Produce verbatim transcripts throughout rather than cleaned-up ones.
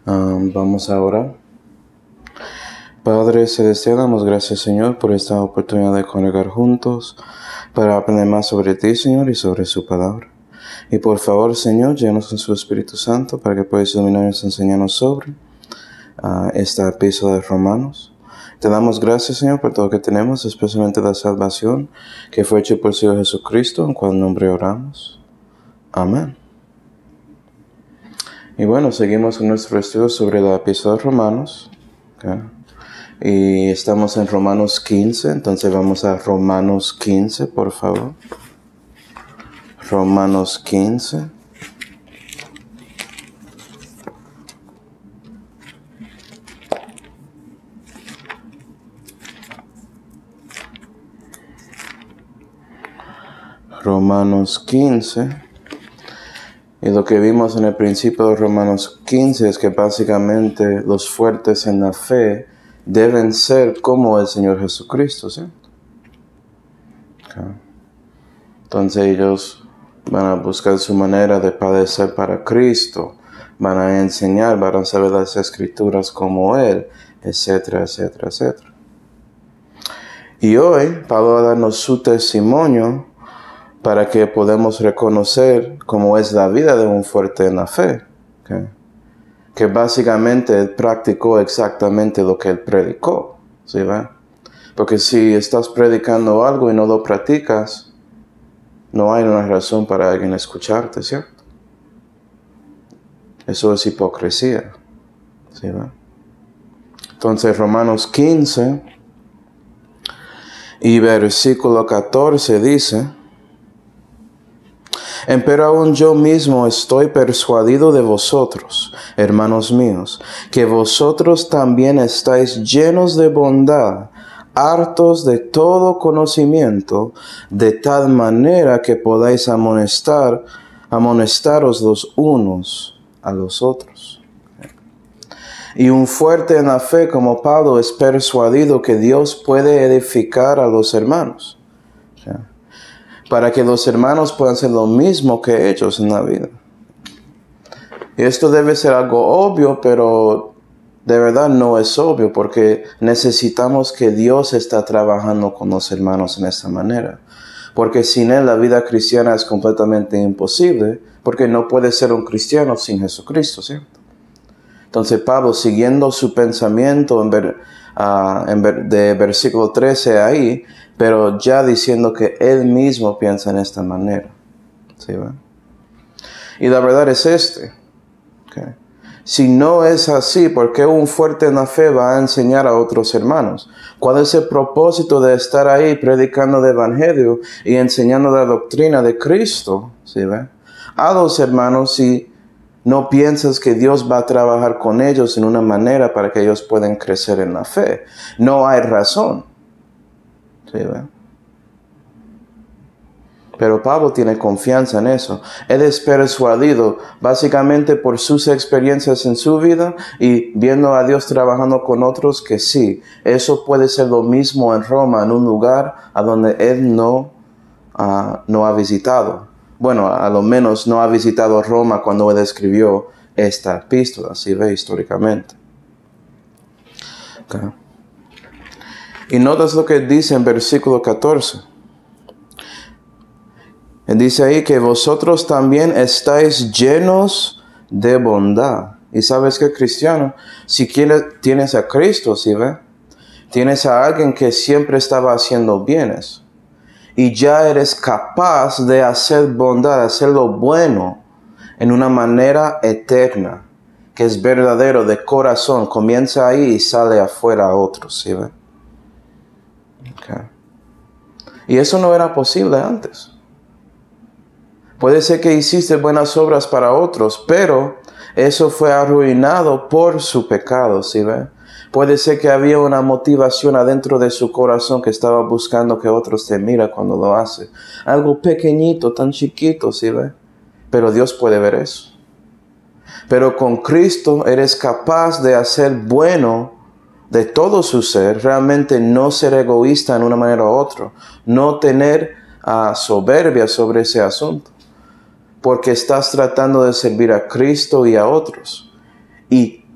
Um, vamos a orar. Padre Celestial, damos gracias, Señor, por esta oportunidad de congregar juntos para aprender más sobre ti, Señor, y sobre su palabra. Y por favor, Señor, llénanos con su Espíritu Santo para que puedas iluminarnos y enseñarnos sobre uh, esta epístola de Romanos. Te damos gracias, Señor, por todo lo que tenemos, especialmente la salvación que fue hecha por el Señor Jesucristo, en cual nombre oramos. Amén. Y bueno, seguimos con nuestro estudio sobre la epístola de Romanos. Okay. Y estamos en Romanos quince, entonces vamos a Romanos quince, por favor. Romanos quince. Romanos quince. Y lo que vimos en el principio de Romanos quince es que básicamente los fuertes en la fe deben ser como el Señor Jesucristo, ¿sí? Okay. Entonces ellos van a buscar su manera de padecer para Cristo, van a enseñar, van a saber las Escrituras como Él, etcétera, etcétera, etcétera. Y hoy Pablo va a darnos su testimonio para que podamos reconocer cómo es la vida de un fuerte en la fe. Okay. Que básicamente él practicó exactamente lo que él predicó, ¿sí va? Porque si estás predicando algo y no lo practicas, no hay una razón para alguien escucharte, ¿cierto? Eso es hipocresía, ¿sí va? Entonces Romanos quince y versículo catorce dice: Empero aún yo mismo estoy persuadido de vosotros, hermanos míos, que vosotros también estáis llenos de bondad, hartos de todo conocimiento, de tal manera que podáis amonestar, amonestaros los unos a los otros. Y un fuerte en la fe como Pablo es persuadido que Dios puede edificar a los hermanos, para que los hermanos puedan hacer lo mismo que ellos en la vida. Y esto debe ser algo obvio, pero de verdad no es obvio, porque necesitamos que Dios está trabajando con los hermanos en esta manera. Porque sin Él la vida cristiana es completamente imposible, porque no puede ser un cristiano sin Jesucristo, ¿cierto? Entonces Pablo, siguiendo su pensamiento en ver, uh, en ver, de versículo trece ahí, pero ya diciendo que él mismo piensa en esta manera. ¿Sí va? Y la verdad es este. Okay. Si no es así, ¿por qué un fuerte en la fe va a enseñar a otros hermanos? ¿Cuál es el propósito de estar ahí predicando el evangelio y enseñando la doctrina de Cristo? ¿Sí va? A los hermanos, si no piensas que Dios va a trabajar con ellos en una manera para que ellos puedan crecer en la fe, no hay razón. ¿Sí, ve? Pero Pablo tiene confianza en eso. Él es persuadido básicamente por sus experiencias en su vida y viendo a Dios trabajando con otros que sí, eso puede ser lo mismo en Roma, en un lugar a donde él no, uh, no ha visitado. Bueno, a lo menos no ha visitado Roma cuando él escribió esta epístola, ¿sí ve? Históricamente. Okay. Y notas lo que dice en versículo catorce. Él dice ahí que vosotros también estáis llenos de bondad. Y sabes que, cristiano, si quieres, tienes a Cristo, ¿sí ve? Tienes a alguien que siempre estaba haciendo bienes. Y ya eres capaz de hacer bondad, de hacer lo bueno en una manera eterna, que es verdadero, de corazón. Comienza ahí y sale afuera a otros, ¿sí ve? Okay. Y eso no era posible antes. Puede ser que hiciste buenas obras para otros, pero eso fue arruinado por su pecado, ¿sí ve? Puede ser que había una motivación adentro de su corazón que estaba buscando que otros te miren cuando lo hace. Algo pequeñito, tan chiquito, ¿sí ve? Pero Dios puede ver eso. Pero con Cristo eres capaz de hacer bueno de todo su ser, realmente no ser egoísta en una manera u otra, no tener uh, soberbia sobre ese asunto, porque estás tratando de servir a Cristo y a otros. Y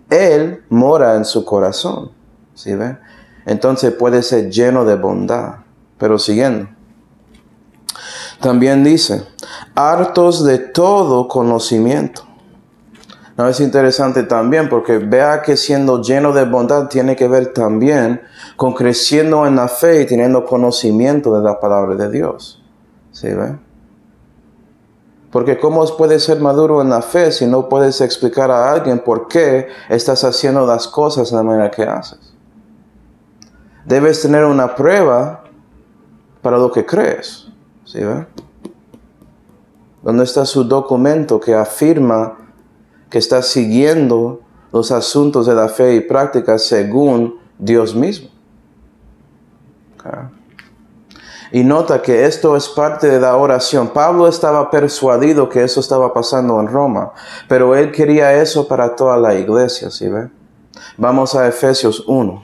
Él mora en su corazón. ¿Sí ve? Entonces puede ser lleno de bondad. Pero siguiendo. También dice, hartos de todo conocimiento. No, es interesante también porque vea que siendo lleno de bondad tiene que ver también con creciendo en la fe y teniendo conocimiento de la palabra de Dios. ¿Sí ve? Porque ¿cómo puedes ser maduro en la fe si no puedes explicar a alguien por qué estás haciendo las cosas de la manera que haces? Debes tener una prueba para lo que crees. ¿Sí ve? ¿Dónde está su documento que afirma que está siguiendo los asuntos de la fe y práctica según Dios mismo? Okay. Y nota que esto es parte de la oración. Pablo estaba persuadido que eso estaba pasando en Roma, pero él quería eso para toda la iglesia, ¿sí ve? Vamos a Efesios uno.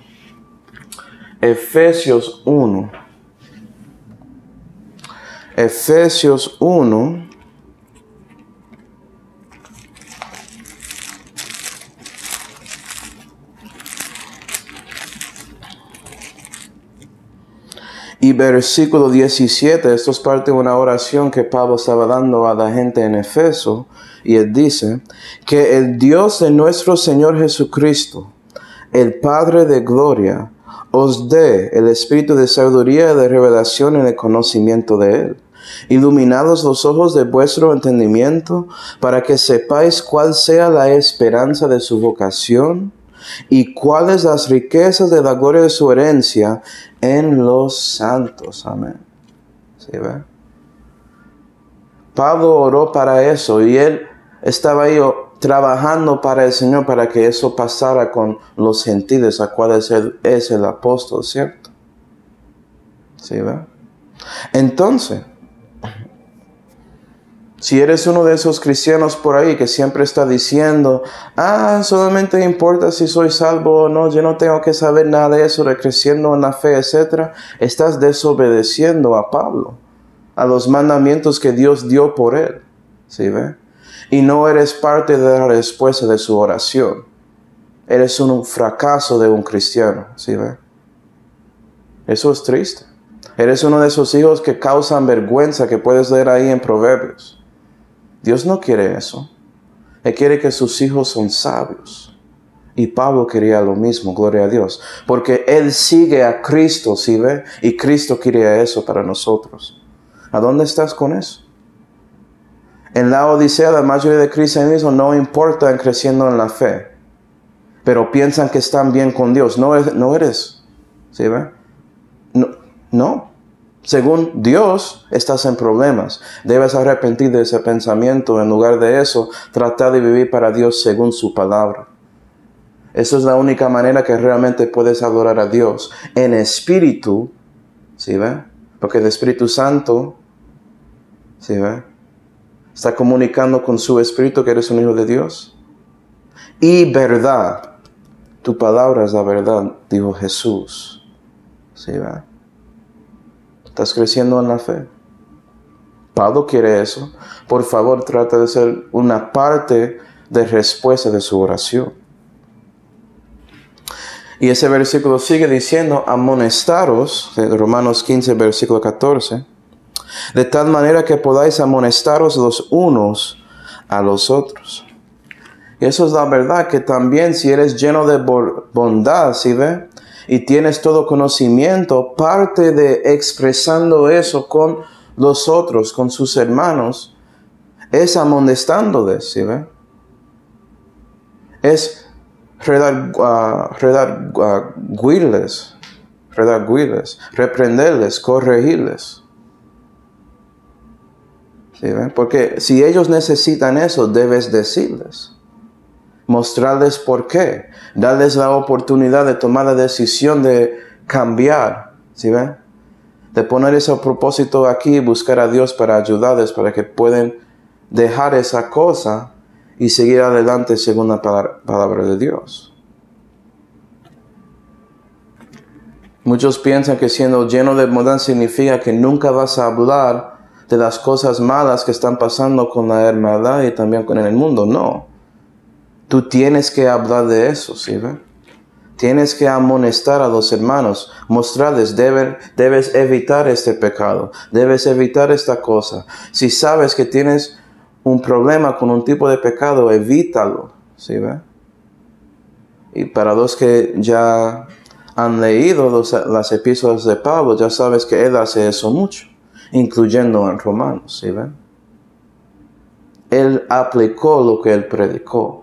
Efesios uno. Efesios uno. Y versículo diecisiete, esto es parte de una oración que Pablo estaba dando a la gente en Efeso, y él dice, que el Dios de nuestro Señor Jesucristo, el Padre de gloria, os dé el espíritu de sabiduría y de revelación en el conocimiento de Él, iluminados los ojos de vuestro entendimiento, para que sepáis cuál sea la esperanza de su vocación, y cuáles las riquezas de la gloria de su herencia en los santos. Amén. ¿Sí ve? Pablo oró para eso y él estaba ahí trabajando para el Señor para que eso pasara con los gentiles, a cuales él es el apóstol, ¿cierto? ¿Sí ve? Entonces, si eres uno de esos cristianos por ahí que siempre está diciendo, ah, solamente importa si soy salvo o no, yo no tengo que saber nada de eso, de creciendo en la fe, etcétera, estás desobedeciendo a Pablo, a los mandamientos que Dios dio por él, ¿sí ve? Y no eres parte de la respuesta de su oración. Eres un fracaso de un cristiano, ¿sí ve? Eso es triste. Eres uno de esos hijos que causan vergüenza que puedes leer ahí en Proverbios. Dios no quiere eso. Él quiere que sus hijos son sabios. Y Pablo quería lo mismo, gloria a Dios. Porque él sigue a Cristo, ¿sí ve? Y Cristo quería eso para nosotros. ¿A dónde estás con eso? En la Odisea, la mayoría de cristianismo no importa en creciendo en la fe. Pero piensan que están bien con Dios. No, no eres. ¿Sí ve? No. No. Según Dios, estás en problemas. Debes arrepentir de ese pensamiento. En lugar de eso, tratar de vivir para Dios según su palabra. Esa es la única manera que realmente puedes adorar a Dios. En espíritu, ¿sí ve? Porque el Espíritu Santo, ¿sí ve? Está comunicando con su espíritu que eres un hijo de Dios. Y verdad. Tu palabra es la verdad, dijo Jesús. ¿Sí ve? ¿Estás creciendo en la fe? Pablo quiere eso. Por favor, trata de ser una parte de respuesta de su oración. Y ese versículo sigue diciendo, amonestaros, de Romanos quince, versículo catorce, de tal manera que podáis amonestaros los unos a los otros. Y eso es la verdad, que también si eres lleno de bondad, ¿sí ve? Y tienes todo conocimiento, parte de expresando eso con los otros, con sus hermanos, es amonestándoles, ¿sí ve? Es redarguirles, redarguirles, reprenderles, corregirles. ¿Sí ve? Porque si ellos necesitan eso, debes decirles. Mostrarles por qué. Darles la oportunidad de tomar la decisión de cambiar. ¿Sí ven? De poner ese propósito aquí y buscar a Dios para ayudarles, para que puedan dejar esa cosa y seguir adelante según la palabra de Dios. Muchos piensan que siendo lleno de bondad significa que nunca vas a hablar de las cosas malas que están pasando con la hermandad y también con el mundo. No. Tú tienes que hablar de eso, ¿sí ve? Tienes que amonestar a los hermanos, mostrarles, debe, debes evitar este pecado, debes evitar esta cosa. Si sabes que tienes un problema con un tipo de pecado, evítalo, ¿sí ve? Y para los que ya han leído los, las epístolas de Pablo, ya sabes que él hace eso mucho, incluyendo en Romanos, ¿sí ve? Él aplicó lo que él predicó.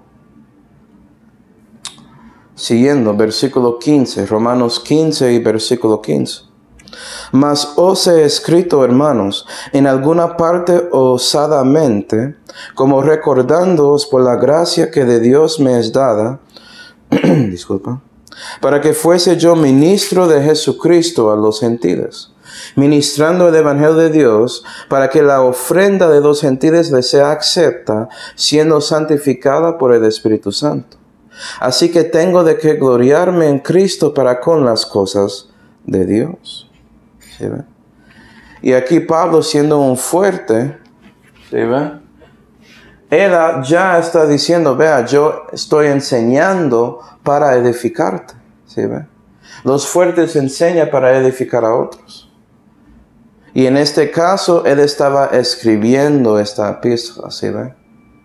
Siguiendo, versículo quince, Romanos quince y versículo quince. Mas os he escrito, hermanos, en alguna parte osadamente, como recordándoos por la gracia que de Dios me es dada, disculpa, para que fuese yo ministro de Jesucristo a los gentiles, ministrando el evangelio de Dios, para que la ofrenda de los gentiles les sea acepta, siendo santificada por el Espíritu Santo. Así que tengo de que gloriarme en Cristo para con las cosas de Dios. ¿Sí ve? Y aquí Pablo, siendo un fuerte, ¿sí ve? Él ya está diciendo, vea, yo estoy enseñando para edificarte. ¿Sí ve? Los fuertes enseñan para edificar a otros. Y en este caso, él estaba escribiendo esta epístola, ¿sí ve?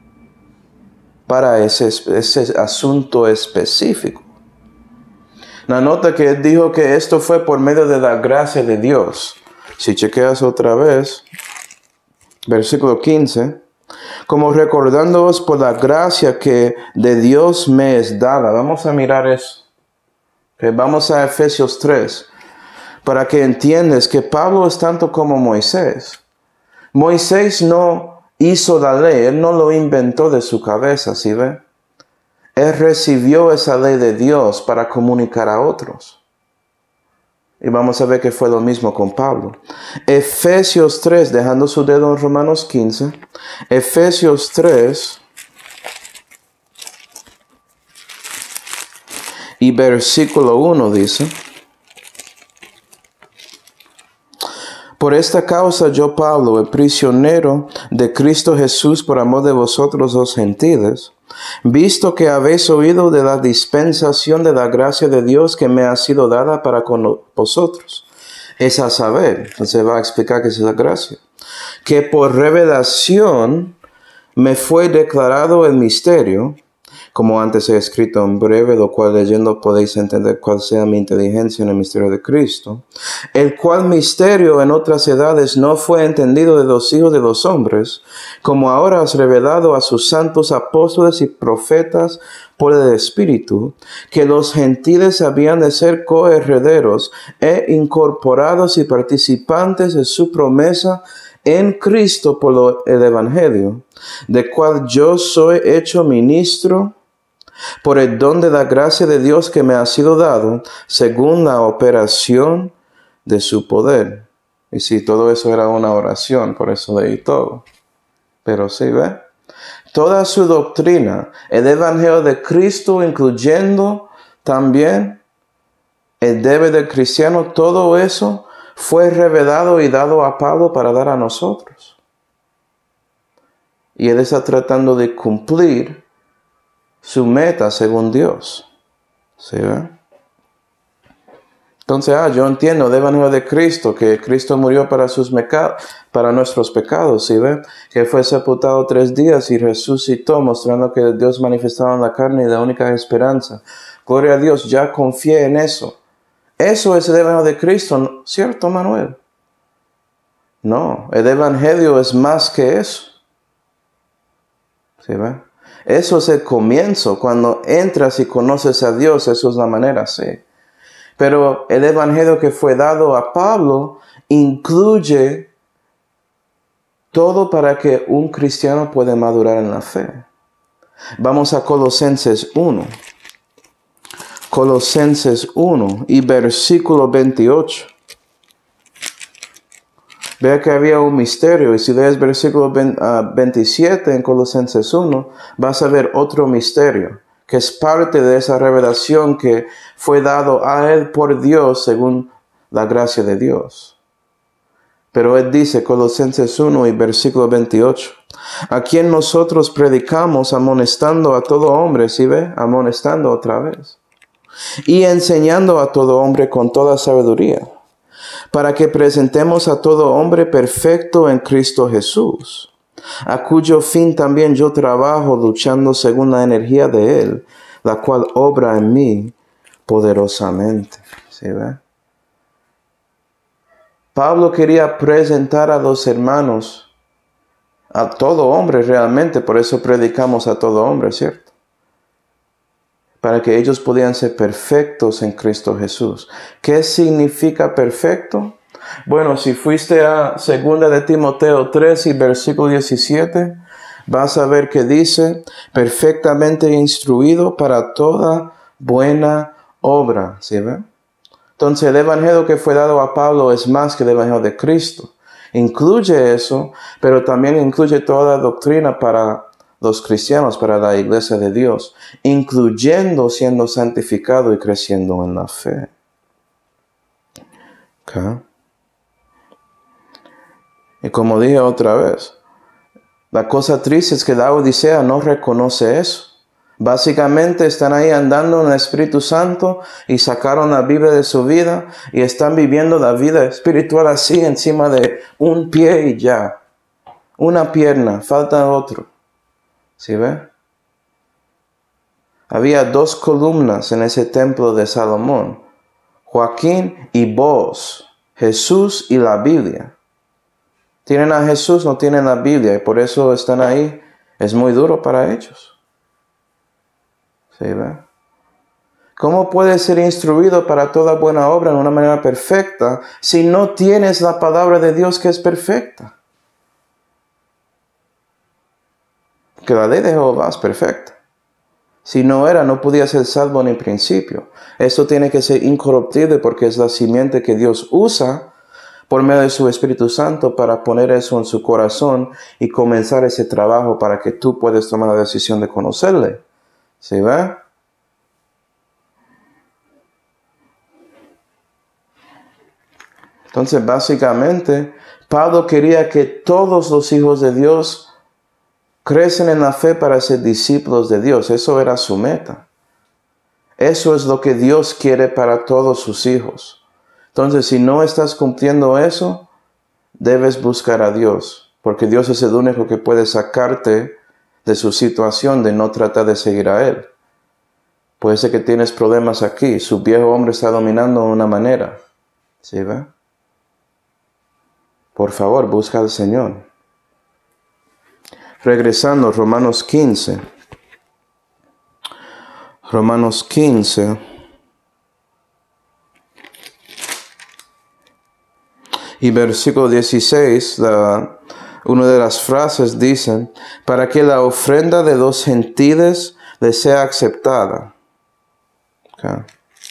Para ese, ese asunto específico. La nota que él dijo que esto fue por medio de la gracia de Dios. Si chequeas otra vez, versículo quince, como recordándoos por la gracia que de Dios me es dada. Vamos a mirar eso. Okay, vamos a Efesios tres, para que entiendas que Pablo es tanto como Moisés. Moisés no hizo la ley, él no lo inventó de su cabeza, ¿sí ve? Él recibió esa ley de Dios para comunicar a otros. Y vamos a ver que fue lo mismo con Pablo. Efesios tres, dejando su dedo en Romanos quince. Efesios tres y versículo uno dice: Por esta causa yo, Pablo, el prisionero de Cristo Jesús por amor de vosotros los gentiles, visto que habéis oído de la dispensación de la gracia de Dios que me ha sido dada para con vosotros, es a saber, entonces va a explicar qué es la gracia, que por revelación me fue declarado el misterio, como antes he escrito en breve, lo cual leyendo podéis entender cuál sea mi inteligencia en el misterio de Cristo, el cual misterio en otras edades no fue entendido de los hijos de los hombres, como ahora has revelado a sus santos apóstoles y profetas por el Espíritu, que los gentiles habían de ser coherederos e incorporados y participantes de su promesa en Cristo por lo, el Evangelio, de cual yo soy hecho ministro por el don de la gracia de Dios que me ha sido dado, según la operación de su poder. Y si todo eso era una oración, por eso leí todo. Pero sí, ¿ve? Toda su doctrina, el Evangelio de Cristo, incluyendo también el deber del cristiano, todo eso fue revelado y dado a Pablo para dar a nosotros. Y él está tratando de cumplir su meta según Dios. ¿Sí ve? Entonces, ah, yo entiendo el Evangelio de Cristo, que Cristo murió para sus meca- para nuestros pecados, ¿sí ve? Que fue sepultado tres días y resucitó, mostrando que Dios manifestaba en la carne y la única esperanza. Gloria a Dios, ya confié en eso. Eso es el Evangelio de Cristo, ¿cierto, Manuel? No, el Evangelio es más que eso. ¿Sí ve? Eso es el comienzo. Cuando entras y conoces a Dios, eso es la manera, sí. Pero el Evangelio que fue dado a Pablo incluye todo para que un cristiano pueda madurar en la fe. Vamos a Colosenses uno. Colosenses uno y versículo veintiocho. Vea que había un misterio, y si lees versículo veintisiete en Colosenses uno, vas a ver otro misterio, que es parte de esa revelación que fue dado a él por Dios según la gracia de Dios. Pero él dice, Colosenses uno y versículo veintiocho, a quien nosotros predicamos amonestando a todo hombre, ¿sí ve? Amonestando otra vez. Y enseñando a todo hombre con toda sabiduría, para que presentemos a todo hombre perfecto en Cristo Jesús, a cuyo fin también yo trabajo luchando según la energía de Él, la cual obra en mí poderosamente. ¿Sí ve? Pablo quería presentar a los hermanos, a todo hombre realmente, por eso predicamos a todo hombre, ¿cierto? Para que ellos pudieran ser perfectos en Cristo Jesús. ¿Qué significa perfecto? Bueno, si fuiste a segunda de Timoteo tres y versículo diecisiete, vas a ver que dice, perfectamente instruido para toda buena obra. ¿Sí ve? Entonces el evangelio que fue dado a Pablo es más que el evangelio de Cristo. Incluye eso, pero también incluye toda doctrina para los cristianos, para la iglesia de Dios, incluyendo siendo santificado y creciendo en la fe. Okay. Y como dije otra vez, la cosa triste es que la Odisea no reconoce eso. Básicamente están ahí andando en el Espíritu Santo y sacaron la Biblia de su vida y están viviendo la vida espiritual así encima de un pie y ya. Una pierna, falta otro. ¿Sí ve? Había dos columnas en ese templo de Salomón. Joaquín y Boaz. Jesús y la Biblia. Tienen a Jesús, no tienen la Biblia y por eso están ahí. Es muy duro para ellos. ¿Sí ve? ¿Cómo puedes ser instruido para toda buena obra en una manera perfecta si no tienes la palabra de Dios que es perfecta? Que la ley de Jehová es perfecta. Si no era, no podía ser salvo en el principio. Eso tiene que ser incorruptible porque es la simiente que Dios usa por medio de su Espíritu Santo para poner eso en su corazón y comenzar ese trabajo para que tú puedas tomar la decisión de conocerle. ¿Sí ve? Entonces, básicamente, Pablo quería que todos los hijos de Dios crecen en la fe para ser discípulos de Dios. Eso era su meta. Eso es lo que Dios quiere para todos sus hijos. Entonces, si no estás cumpliendo eso, debes buscar a Dios, porque Dios es el único que puede sacarte de su situación de no tratar de seguir a Él. Puede ser que tienes problemas aquí. Su viejo hombre está dominando de una manera. ¿Sí ve? Por favor, busca al Señor. Regresando, Romanos quince. Romanos quince. Y versículo dieciséis, la, una de las frases dicen, para que la ofrenda de los gentiles les sea aceptada. Okay.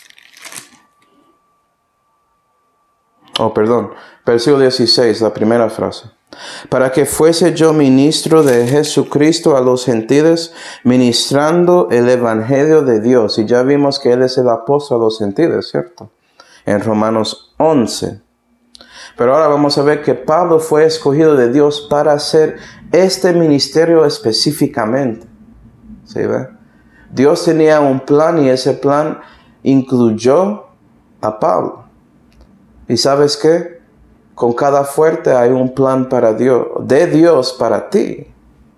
Oh, perdón. Versículo dieciséis, la primera frase. Para que fuese yo ministro de Jesucristo a los gentiles, ministrando el evangelio de Dios. Y ya vimos que Él es el apóstol a los gentiles, ¿cierto? En Romanos once. Pero ahora vamos a ver que Pablo fue escogido de Dios para hacer este ministerio específicamente. ¿Sí ve? Dios tenía un plan y ese plan incluyó a Pablo. ¿Y sabes qué? Con cada fuerte hay un plan para Dios, de Dios para ti.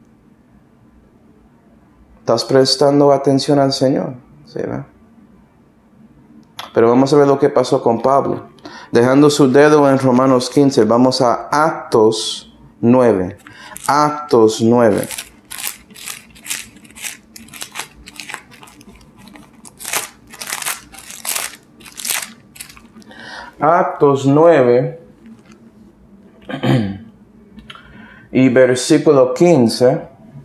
¿Estás prestando atención al Señor? ¿Sí ve? Pero vamos a ver lo que pasó con Pablo. Dejando su dedo en Romanos quince, vamos a Actos nueve. Actos nueve. Actos nueve y versículo quince.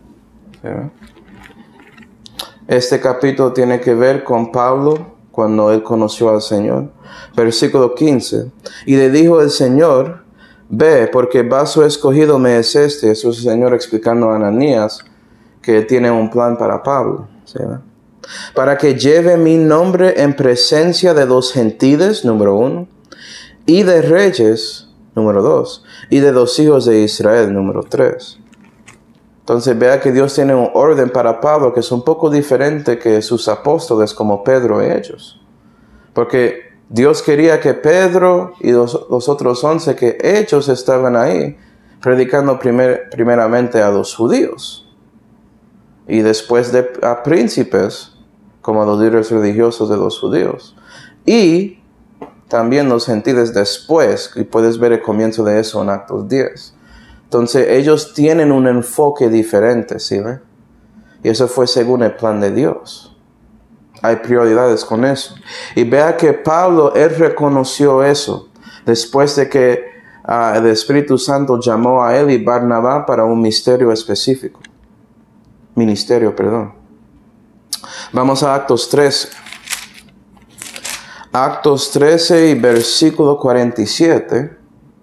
Este capítulo tiene que ver con Pablo cuando él conoció al Señor. Versículo quince. Y le dijo el Señor, ve, porque vaso escogido me es este. Eso es el Señor explicando a Ananías que tiene un plan para Pablo. ¿Sí? Para que lleve mi nombre en presencia de los gentiles, número uno, y de reyes, número dos, y de los hijos de Israel, número tres. Entonces vea que Dios tiene un orden para Pablo que es un poco diferente que sus apóstoles como Pedro y ellos. Porque Dios quería que Pedro y los, los otros once, que ellos estaban ahí, predicando primer, primeramente a los judíos. Y después de, a príncipes, como a los líderes religiosos de los judíos. Y también los gentiles después, y puedes ver el comienzo de eso en Actos diez. Entonces ellos tienen un enfoque diferente, ¿sí ve? Y eso fue según el plan de Dios. Hay prioridades con eso. Y vea que Pablo, él reconoció eso. Después de que uh, el Espíritu Santo llamó a él y Barnabá para un misterio específico. Ministerio, perdón. Vamos a Actos trece. Actos trece y versículo cuarenta y siete.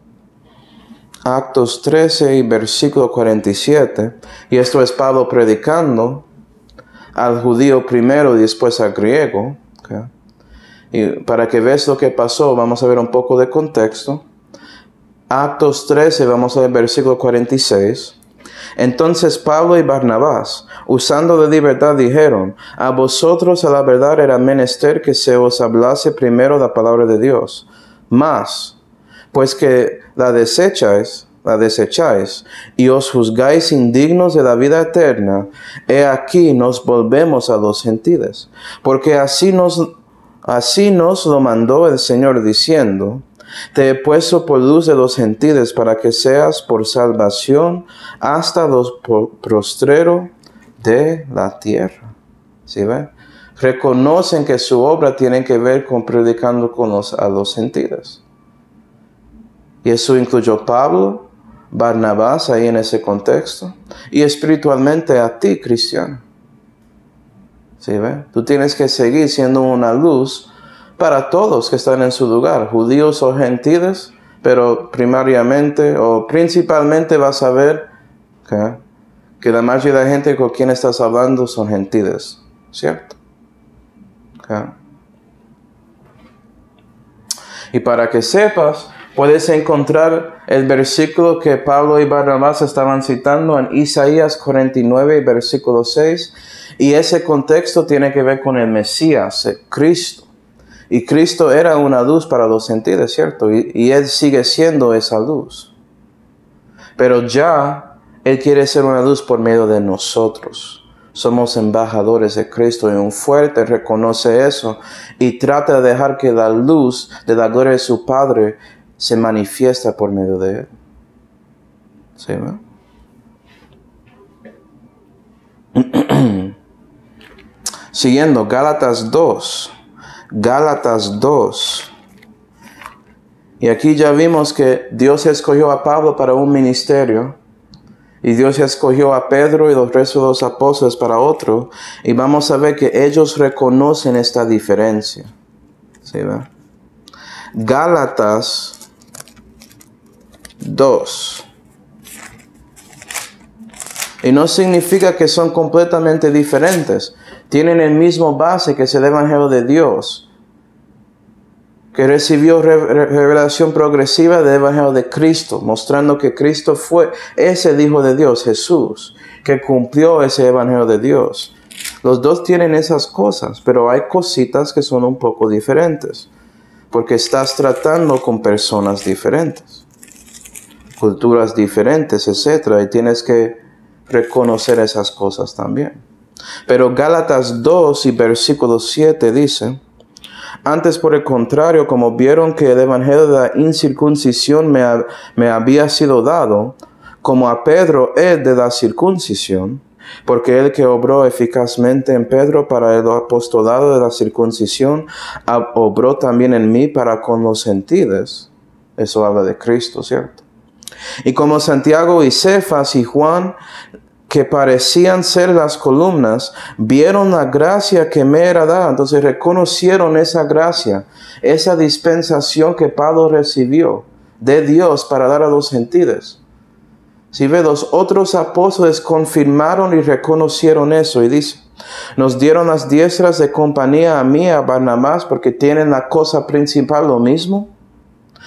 Actos trece y versículo cuarenta y siete, y esto es Pablo predicando al judío primero y después al griego. Okay. Y para que veas lo que pasó, vamos a ver un poco de contexto. Actos trece, vamos a ver versículo cuarenta y seis. Entonces Pablo y Barnabás, usando de libertad, dijeron: a vosotros a la verdad era menester que se os hablase primero la palabra de Dios. Mas, pues que la desecháis, la desecháis, y os juzgáis indignos de la vida eterna, he aquí nos volvemos a los gentiles. Porque así nos, así nos lo mandó el Señor, diciendo: te he puesto por luz de los gentiles, para que seas por salvación hasta los postreros de la tierra. ¿Sí ven? Reconocen que su obra tiene que ver con predicando con los, a los gentiles. Y eso incluyó Pablo, Barnabás ahí en ese contexto, y espiritualmente a ti, cristiano. ¿Sí ve? Tú tienes que seguir siendo una luz para todos que están en su lugar, judíos o gentiles, pero primariamente o principalmente vas a ver ¿okay? que la mayoría de la gente con quien estás hablando son gentiles, ¿cierto? ¿Okay? Y para que sepas, puedes encontrar el versículo que Pablo y Barnabás estaban citando en Isaías cuarenta y nueve, versículo seis. Y ese contexto tiene que ver con el Mesías, el Cristo. Y Cristo era una luz para los gentiles, ¿cierto? Y, y Él sigue siendo esa luz. Pero ya Él quiere ser una luz por medio de nosotros. Somos embajadores de Cristo y un fuerte reconoce eso y trata de dejar que la luz de la gloria de su Padre se manifiesta por medio de Él. ¿Sí, no? Siguiendo, Gálatas dos. Gálatas dos. Y aquí ya vimos que Dios escogió a Pablo para un ministerio. Y Dios escogió a Pedro y los restos de los apóstoles para otro. Y vamos a ver que ellos reconocen esta diferencia. ¿Sí, va? Gálatas dos. Y no significa que son completamente diferentes. Tienen el mismo base que es el Evangelio de Dios, que recibió re revelación progresiva del Evangelio de Cristo, mostrando que Cristo fue ese Hijo de Dios, Jesús, que cumplió ese Evangelio de Dios. Los dos tienen esas cosas, pero hay cositas que son un poco diferentes, porque estás tratando con personas diferentes, culturas diferentes, etcétera, y tienes que reconocer esas cosas también. Pero Gálatas dos y versículo siete dice: antes por el contrario, como vieron que el evangelio de la incircuncisión me, ha, me había sido dado, como a Pedro el de la circuncisión, porque el que obró eficazmente en Pedro para el apostolado de la circuncisión, obró también en mí para con los gentiles. Eso habla de Cristo, ¿cierto? Y como Santiago y Cefas y Juan, que parecían ser las columnas, vieron la gracia que me era dada. Entonces reconocieron esa gracia, esa dispensación que Pablo recibió de Dios para dar a los gentiles. Si ve, los otros apóstoles confirmaron y reconocieron eso. Y dice: nos dieron las diestras de compañía a mí, a Barnabás, porque tienen la cosa principal lo mismo.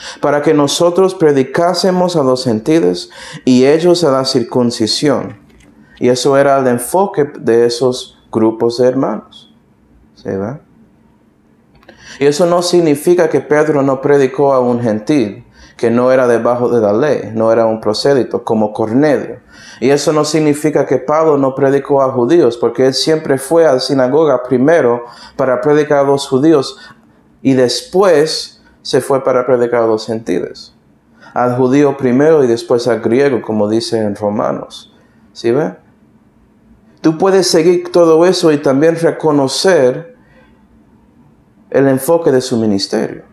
para que nosotros predicásemos a los gentiles y ellos a la circuncisión. Y eso era el enfoque de esos grupos de hermanos. ¿Sí, va? Y eso no significa que Pedro no predicó a un gentil, que no era debajo de la ley, no era un prosélito, como Cornelio. Y eso no significa que Pablo no predicó a judíos, porque él siempre fue a la sinagoga primero para predicar a los judíos y después se fue para predicar a los gentiles. Al judío primero y después al griego, como dice en Romanos. ¿Sí ve? Tú puedes seguir todo eso y también reconocer el enfoque de su ministerio.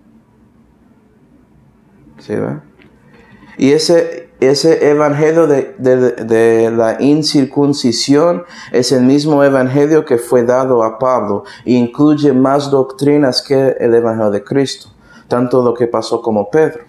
¿Sí ve? Y ese, ese evangelio de, de, de la incircuncisión es el mismo evangelio que fue dado a Pablo e incluye más doctrinas que el evangelio de Cristo, tanto lo que pasó como Pedro.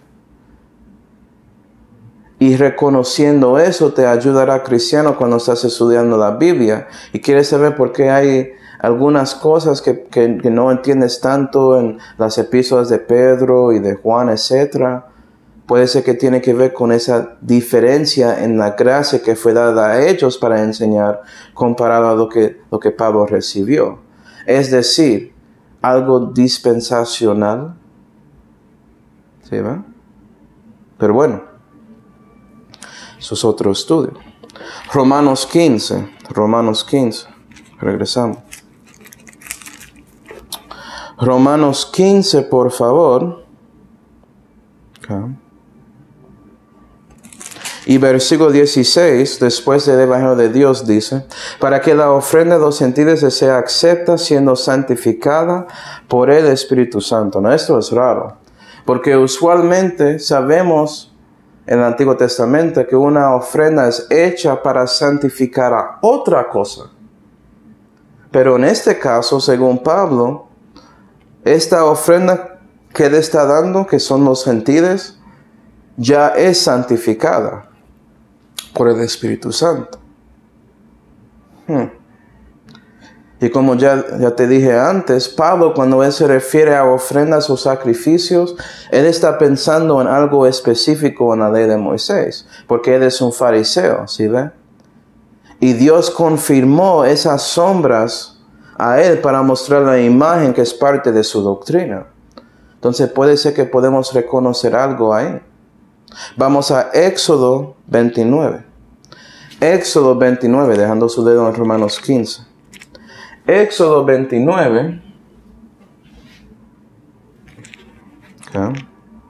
Y reconociendo eso te ayudará, cristiano, cuando estás estudiando la Biblia y quieres saber por qué hay algunas cosas que, que, que no entiendes tanto en las epístolas de Pedro y de Juan, etcétera. Puede ser que tiene que ver con esa diferencia en la gracia que fue dada a ellos para enseñar comparado a lo que, lo que Pablo recibió. Es decir, algo dispensacional. ¿Sí va? Pero bueno, eso es otro estudio. Romanos quince. Romanos quince. Regresamos. Romanos quince, por favor. Okay. Y versículo dieciséis, después del Evangelio de Dios, dice, para que la ofrenda de los gentiles sea acepta siendo santificada por el Espíritu Santo. No, esto es raro, porque usualmente sabemos en el Antiguo Testamento que una ofrenda es hecha para santificar a otra cosa. Pero en este caso, según Pablo, esta ofrenda que él está dando, que son los gentiles, ya es santificada por el Espíritu Santo. Hmm. Y como ya, ya te dije antes, Pablo, cuando él se refiere a ofrendas o sacrificios, él está pensando en algo específico en la ley de Moisés, porque él es un fariseo, ¿sí ve? Y Dios confirmó esas sombras a él para mostrar la imagen que es parte de su doctrina. Entonces puede ser que podemos reconocer algo ahí. Vamos a Éxodo veintinueve. Éxodo veintinueve, dejando su dedo en Romanos quince. Éxodo veintinueve. Okay.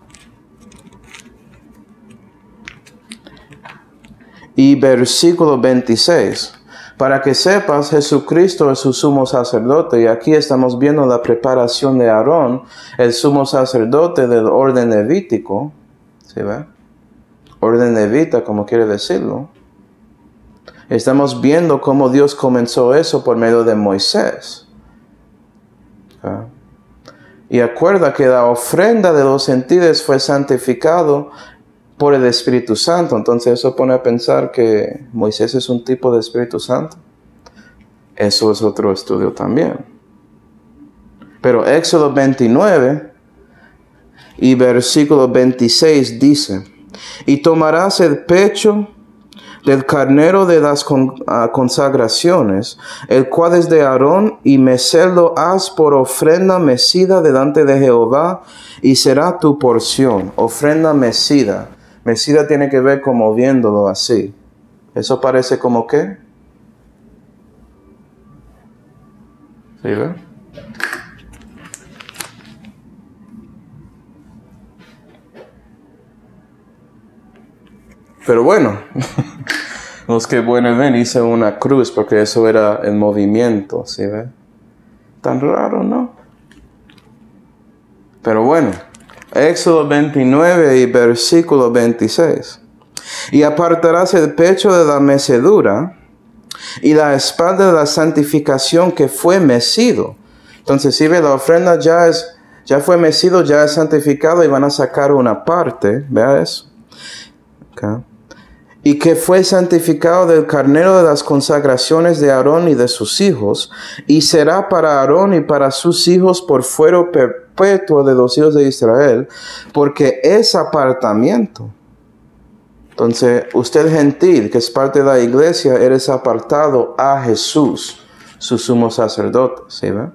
Y versículo veintiséis. Para que sepas, Jesucristo es su sumo sacerdote. Y aquí estamos viendo la preparación de Aarón, el sumo sacerdote del orden levítico. ¿Sí ve? Orden levita, como quiere decirlo. Estamos viendo cómo Dios comenzó eso por medio de Moisés. ¿Okay? Y acuerda que la ofrenda de los gentiles fue santificado por el Espíritu Santo. Entonces eso pone a pensar que Moisés es un tipo de Espíritu Santo. Eso es otro estudio también. Pero Éxodo veintinueve y versículo veintiséis dice, y tomarás el pecho del carnero de las con, uh, consagraciones, el cual es de Aarón, y mecerlo haz por ofrenda mecida delante de Jehová, y será tu porción. Ofrenda mecida. Mecida tiene que ver como viéndolo así. ¿Eso parece como qué? ¿Sí ve? Pero bueno, los que bueno ven, hice una cruz porque eso era el movimiento, ¿sí ve? Tan raro, ¿no? Pero bueno, Éxodo veintinueve y versículo veintiséis. Y apartarás el pecho de la mecedura y la espalda de la santificación que fue mecido. Entonces, si ve, la ofrenda ya es, ya fue mecido, ya es santificado y van a sacar una parte, ¿vea eso? Okay. Y que fue santificado del carnero de las consagraciones de Aarón y de sus hijos, y será para Aarón y para sus hijos por fuero, per, perpetuo de los hijos de Israel, porque es apartamiento. Entonces, usted gentil, que es parte de la iglesia, eres apartado a Jesús, su sumo sacerdote, ¿sí ve?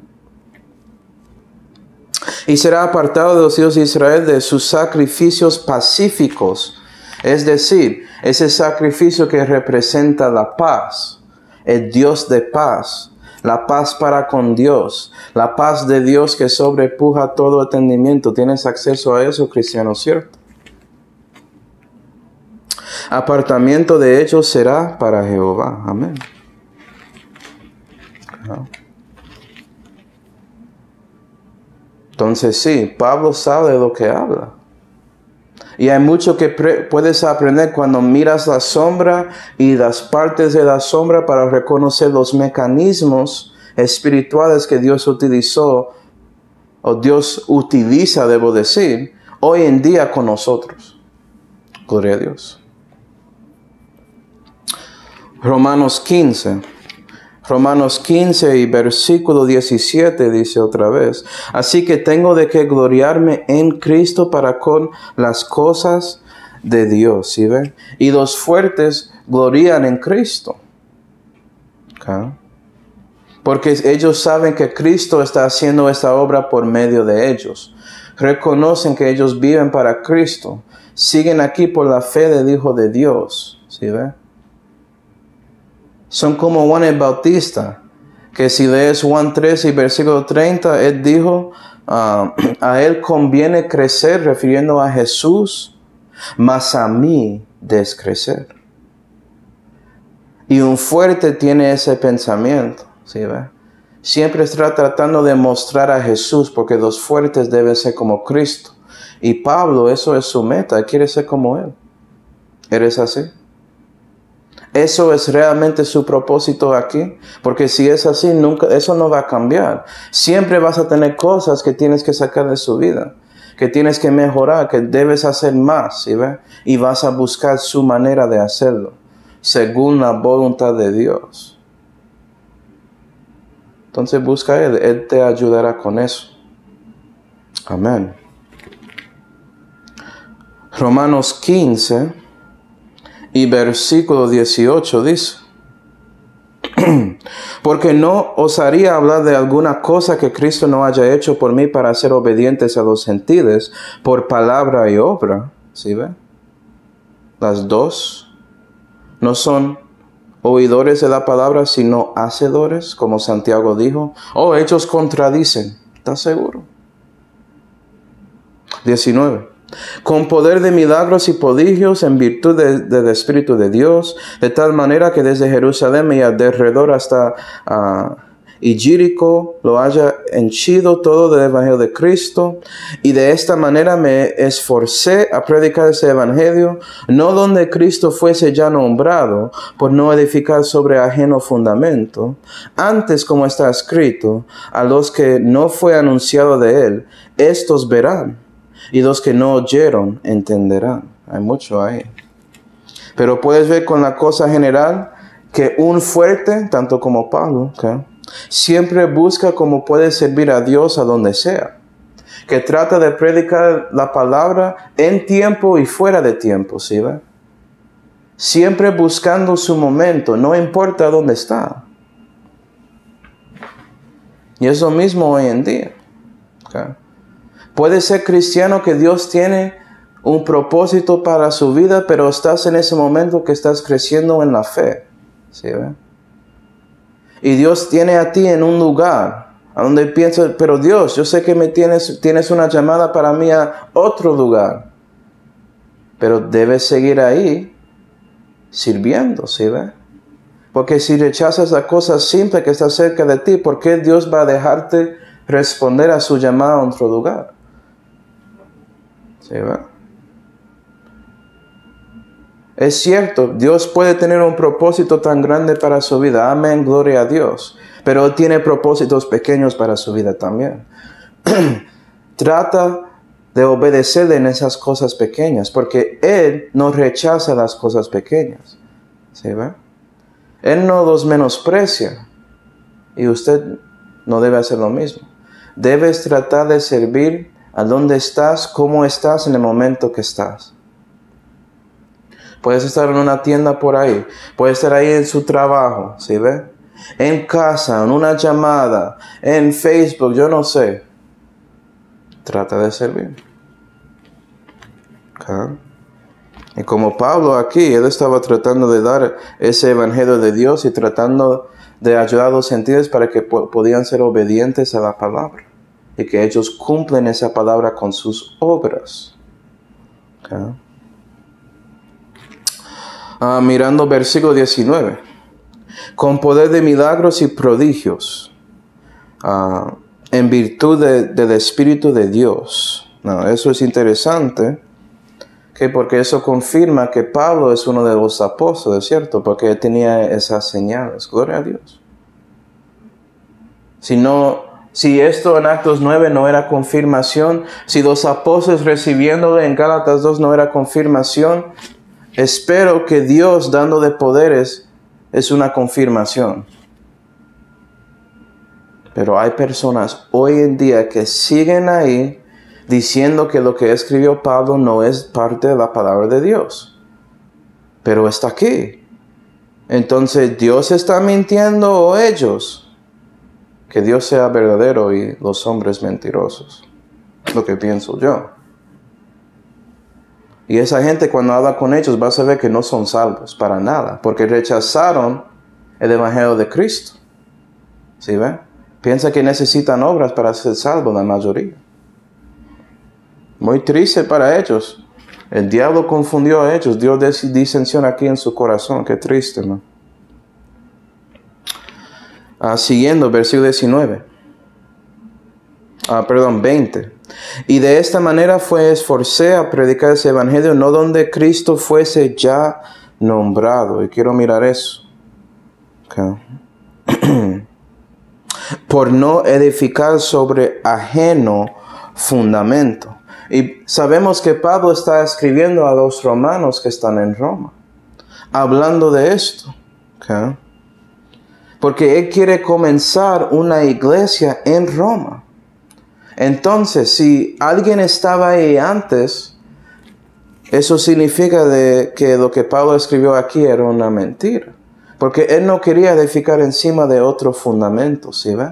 Y será apartado de los hijos de Israel de sus sacrificios pacíficos, es decir, ese sacrificio que representa la paz, el Dios de paz, la paz para con Dios, la paz de Dios que sobrepuja todo entendimiento. ¿Tienes acceso a eso, cristiano, cierto? Apartamiento de ellos será para Jehová. Amén. Entonces sí, Pablo sabe de lo que habla. Y hay mucho que puedes aprender cuando miras la sombra y las partes de la sombra para reconocer los mecanismos espirituales que Dios utilizó, o Dios utiliza, debo decir, hoy en día con nosotros. Gloria a Dios. Romanos quince. Romanos quince y versículo diecisiete dice otra vez: así que tengo de qué gloriarme en Cristo para con las cosas de Dios. ¿Sí ven? Y los fuertes glorían en Cristo. ¿Okay? Porque ellos saben que Cristo está haciendo esta obra por medio de ellos. Reconocen que ellos viven para Cristo. Siguen aquí por la fe del Hijo de Dios. ¿Sí ven? Son como Juan el Bautista, que si lees Juan tres y versículo treinta, él dijo, uh, a él conviene crecer, refiriendo a Jesús, mas a mí descrecer. Y un fuerte tiene ese pensamiento, ¿sí ve? Siempre está tratando de mostrar a Jesús, porque los fuertes deben ser como Cristo. Y Pablo, eso es su meta, él quiere ser como él. ¿Eres así? Eso es realmente su propósito aquí, porque si es así, nunca, eso no va a cambiar. Siempre vas a tener cosas que tienes que sacar de su vida, que tienes que mejorar, que debes hacer más, ¿sí ve? Y vas a buscar su manera de hacerlo, según la voluntad de Dios. Entonces busca a Él, Él te ayudará con eso. Amén. Romanos quince y versículo dieciocho dice: porque no osaría hablar de alguna cosa que Cristo no haya hecho por mí para ser obedientes a los gentiles por palabra y obra. ¿Sí ve? Las dos no son oidores de la palabra, sino hacedores, como Santiago dijo. Oh, ellos contradicen. ¿Estás seguro? diecinueve. Con poder de milagros y prodigios en virtud de, del Espíritu de Dios, de tal manera que desde Jerusalén y alrededor hasta uh, Illírico lo haya henchido todo del Evangelio de Cristo. Y de esta manera me esforcé a predicar ese Evangelio, no donde Cristo fuese ya nombrado, por no edificar sobre ajeno fundamento. Antes, como está escrito, a los que no fue anunciado de él, estos verán. Y los que no oyeron entenderán. Hay mucho ahí. Pero puedes ver con la cosa general que un fuerte, tanto como Pablo, ¿okay?, siempre busca cómo puede servir a Dios a donde sea. Que trata de predicar la palabra en tiempo y fuera de tiempo, ¿sí ve? Siempre buscando su momento, no importa dónde está. Y es lo mismo hoy en día. ¿Okay? Puede ser cristiano que Dios tiene un propósito para su vida, pero estás en ese momento que estás creciendo en la fe. ¿Sí ve? Y Dios tiene a ti en un lugar a donde piensas, pero Dios, yo sé que me tienes, tienes una llamada para mí a otro lugar. Pero debes seguir ahí sirviendo, ¿sí ve? Porque si rechazas la cosa simple que está cerca de ti, ¿por qué Dios va a dejarte responder a su llamada a otro lugar? ¿Sí ve? Es cierto, Dios puede tener un propósito tan grande para su vida. Amén, gloria a Dios. Pero Él tiene propósitos pequeños para su vida también. Trata de obedecerle en esas cosas pequeñas, porque Él no rechaza las cosas pequeñas. ¿Sí ve? Él no los menosprecia. Y usted no debe hacer lo mismo. debes tratar de servir a dónde estás, cómo estás en el momento que estás. Puedes estar en una tienda por ahí, puedes estar ahí en su trabajo, ¿sí ve? En casa, en una llamada, en Facebook, yo no sé. Trata de servir. ¿Okay? Y como Pablo aquí, él estaba tratando de dar ese evangelio de Dios y tratando de ayudar a los gentiles para que po- podían ser obedientes a la palabra. Y que ellos cumplen esa palabra con sus obras. ¿Okay? Uh, mirando versículo diecinueve. Con poder de milagros y prodigios. Uh, en virtud de, del Espíritu de Dios. No, eso es interesante. Okay, porque eso confirma que Pablo es uno de los apóstoles, ¿cierto? Porque él tenía esas señales. Gloria a Dios. Si no, si esto en Actos nueve no era confirmación, si los apóstoles recibiéndolo en Gálatas dos no era confirmación, espero que Dios dando de poderes es una confirmación. Pero hay personas hoy en día que siguen ahí diciendo que lo que escribió Pablo no es parte de la palabra de Dios. Pero está aquí. Entonces, ¿Dios está mintiendo o ellos? Que Dios sea verdadero y los hombres mentirosos. Lo que pienso yo. Y esa gente cuando habla con ellos va a saber que no son salvos para nada. Porque rechazaron el evangelio de Cristo. ¿Sí ven? Piensa que necesitan obras para ser salvos la mayoría. Muy triste para ellos. El diablo confundió a ellos. Dio disensión aquí en su corazón. Qué triste, ¿no? Ah, siguiendo, versículo diecinueve. Ah, perdón, veinte. Y de esta manera fue esforcé a predicar ese evangelio, no donde Cristo fuese ya nombrado. Y quiero mirar eso. Okay. Por no edificar sobre ajeno fundamento. Y sabemos que Pablo está escribiendo a los romanos que están en Roma, hablando de esto. Okay. Porque él quiere comenzar una iglesia en Roma. Entonces, si alguien estaba ahí antes, eso significa de que lo que Pablo escribió aquí era una mentira. Porque él no quería edificar encima de otro fundamento, ¿sí ve?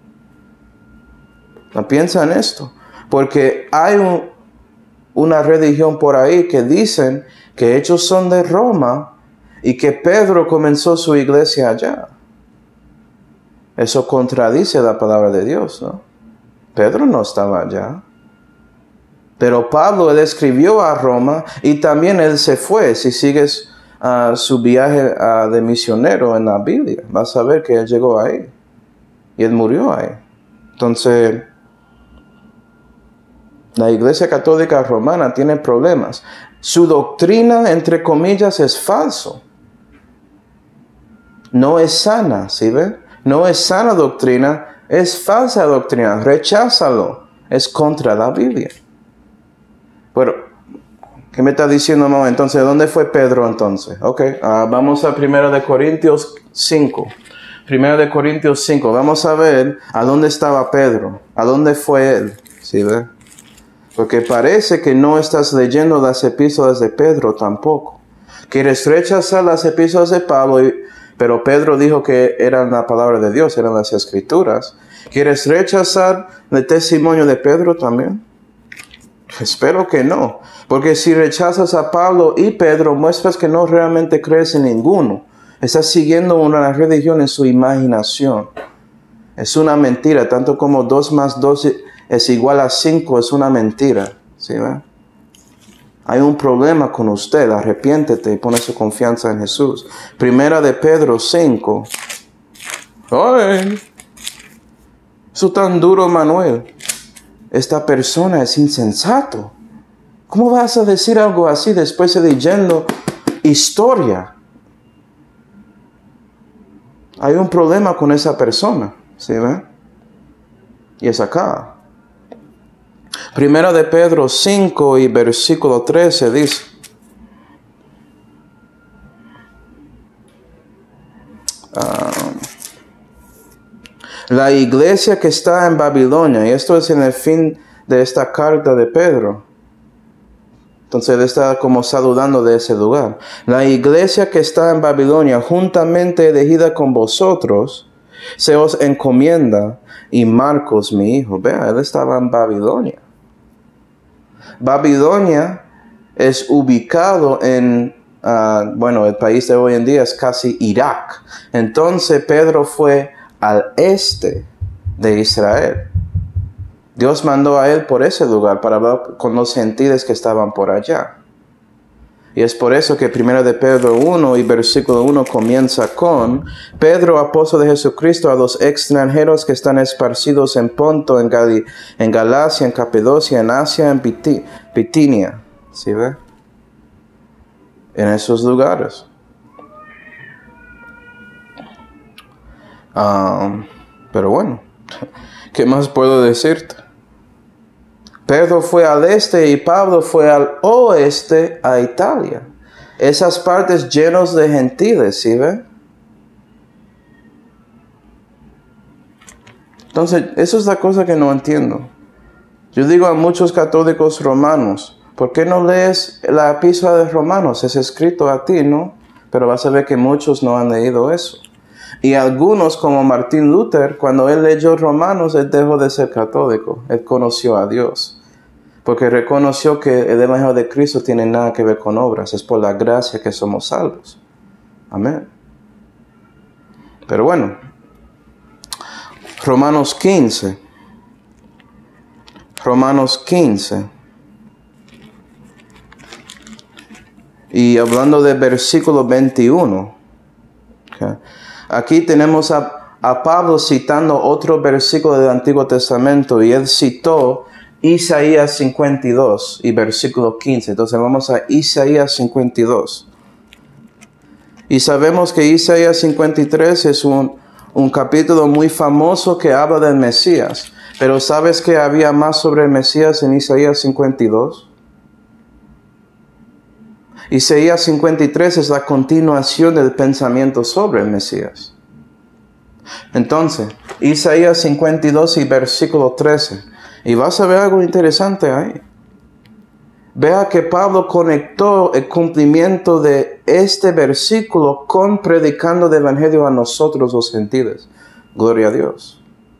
¿No piensa en esto? Porque hay un, una religión por ahí que dicen que ellos son de Roma y que Pedro comenzó su iglesia allá. Eso contradice la palabra de Dios, ¿no? Pedro no estaba allá. Pero Pablo, él escribió a Roma y también él se fue. Si sigues uh, su viaje uh, de misionero en la Biblia, vas a ver que él llegó ahí. Y él murió ahí. Entonces, la Iglesia Católica Romana tiene problemas. Su doctrina, entre comillas, es falso. No es sana, ¿sí ve? No es sana doctrina, es falsa doctrina. Recházalo. Es contra la Biblia. Pero, ¿qué me está diciendo, mamá? Entonces, ¿dónde fue Pedro entonces? Ok, uh, vamos a primero de Corintios cinco. primero de Corintios cinco. Vamos a ver a dónde estaba Pedro. ¿A dónde fue él? ¿Sí ve? Porque parece que no estás leyendo las epístolas de Pedro tampoco. Quieres rechazar las epístolas de Pablo, y, pero Pedro dijo que eran la palabra de Dios, eran las escrituras. ¿Quieres rechazar el testimonio de Pedro también? Espero que no. Porque si rechazas a Pablo y Pedro, muestras que no realmente crees en ninguno. Estás siguiendo una religión en su imaginación. Es una mentira, tanto como dos más dos es igual a cinco, es una mentira. ¿Sí ve? Hay un problema con usted, arrepiéntete y pone su confianza en Jesús. Primera de Pedro cinco. ¡Ay! Eso tan duro, Manuel. Esta persona es insensato. ¿Cómo vas a decir algo así después de leyendo historia? Hay un problema con esa persona, ¿sí ve? Y es acá. Primera de Pedro cinco y versículo trece dice: uh, La iglesia que está en Babilonia, y esto es en el fin de esta carta de Pedro. Entonces él está como saludando de ese lugar. La iglesia que está en Babilonia, juntamente elegida con vosotros, se os encomienda. Y Marcos, mi hijo, vea, él estaba en Babilonia. Babilonia es ubicado en, uh, bueno, el país de hoy en día es casi Irak. Entonces Pedro fue al este de Israel. Dios mandó a él por ese lugar para hablar con los gentiles que estaban por allá. Y es por eso que primero de Pedro uno y versículo uno comienza con: Pedro, apóstol de Jesucristo, a los extranjeros que están esparcidos en Ponto, en, Gal en Galacia, en Capadocia, en Asia, en Piti Bitinia. ¿Sí ve? En esos lugares. Um, pero bueno, ¿qué más puedo decirte? Pedro fue al este y Pablo fue al oeste a Italia. Esas partes llenas de gentiles, ¿sí ve? Entonces, eso es la cosa que no entiendo. Yo digo a muchos católicos romanos, ¿por qué no lees la epístola de Romanos? Es escrito a ti, ¿no? Pero vas a ver que muchos no han leído eso. Y algunos, como Martín Luther, cuando él leyó Romanos, él dejó de ser católico. Él conoció a Dios. Porque reconoció que el Evangelio de Cristo tiene nada que ver con obras. Es por la gracia que somos salvos. Amén. Pero bueno. Romanos quince. Romanos quince. Y hablando del versículo veintiuno. Okay. Aquí tenemos a, a Pablo citando otro versículo del Antiguo Testamento. Y él citó Isaías cincuenta y dos y versículo quince. Entonces vamos a Isaías cincuenta y dos. Y sabemos que Isaías cincuenta y tres es un, un capítulo muy famoso que habla del Mesías. Pero ¿sabes que había más sobre el Mesías en Isaías cincuenta y dos? Isaías cincuenta y tres es la continuación del pensamiento sobre el Mesías. Entonces, Isaías cincuenta y dos y versículo trece. Y vas a ver algo interesante ahí. Vea que Pablo conectó el cumplimiento de este versículo con predicando el Evangelio a nosotros los gentiles. Gloria a Dios.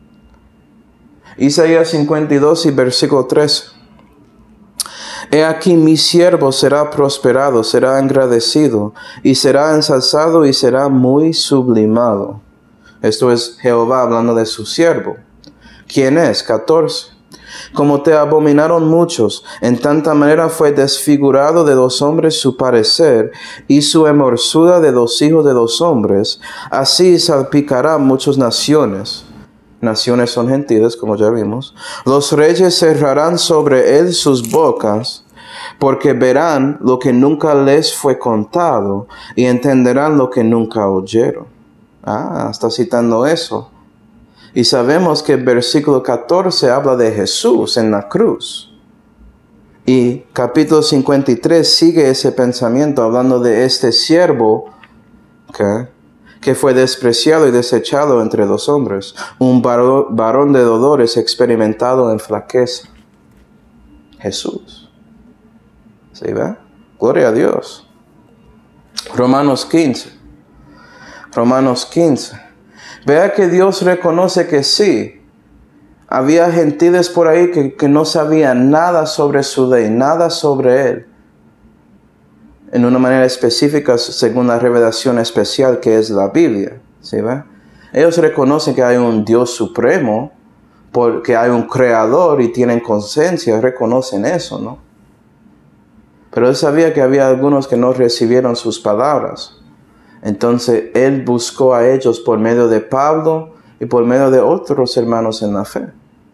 Isaías cincuenta y dos y versículo trece. He aquí mi siervo será prosperado, será engrandecido, y será ensalzado y será muy sublimado. Esto es Jehová hablando de su siervo. ¿Quién es? catorce. Como te abominaron muchos, en tanta manera fue desfigurado de los hombres su parecer, y su hermosura de los hijos de los hombres, así salpicará muchas naciones. Naciones son gentiles, como ya vimos. Los reyes cerrarán sobre él sus bocas, porque verán lo que nunca les fue contado, y entenderán lo que nunca oyeron. Ah, está citando eso. Y sabemos que el versículo catorce habla de Jesús en la cruz. Y capítulo cincuenta y tres sigue ese pensamiento hablando de este siervo, ¿okay?, que fue despreciado y desechado entre los hombres, un varón, varón de dolores experimentado en flaqueza. Jesús. ¿Sí ve? Gloria a Dios. Romanos quince. Romanos quince. Vea que Dios reconoce que sí, había gentiles por ahí que, que no sabían nada sobre su ley, nada sobre Él. En una manera específica, según la revelación especial que es la Biblia. ¿Sí ve? Ellos reconocen que hay un Dios supremo, porque hay un creador y tienen conciencia, reconocen eso, ¿no? Pero Él sabía que había algunos que no recibieron sus palabras. Entonces Él buscó a ellos por medio de Pablo y por medio de otros hermanos en la fe.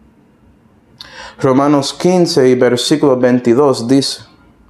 Romanos quince y versículo veintidós dice: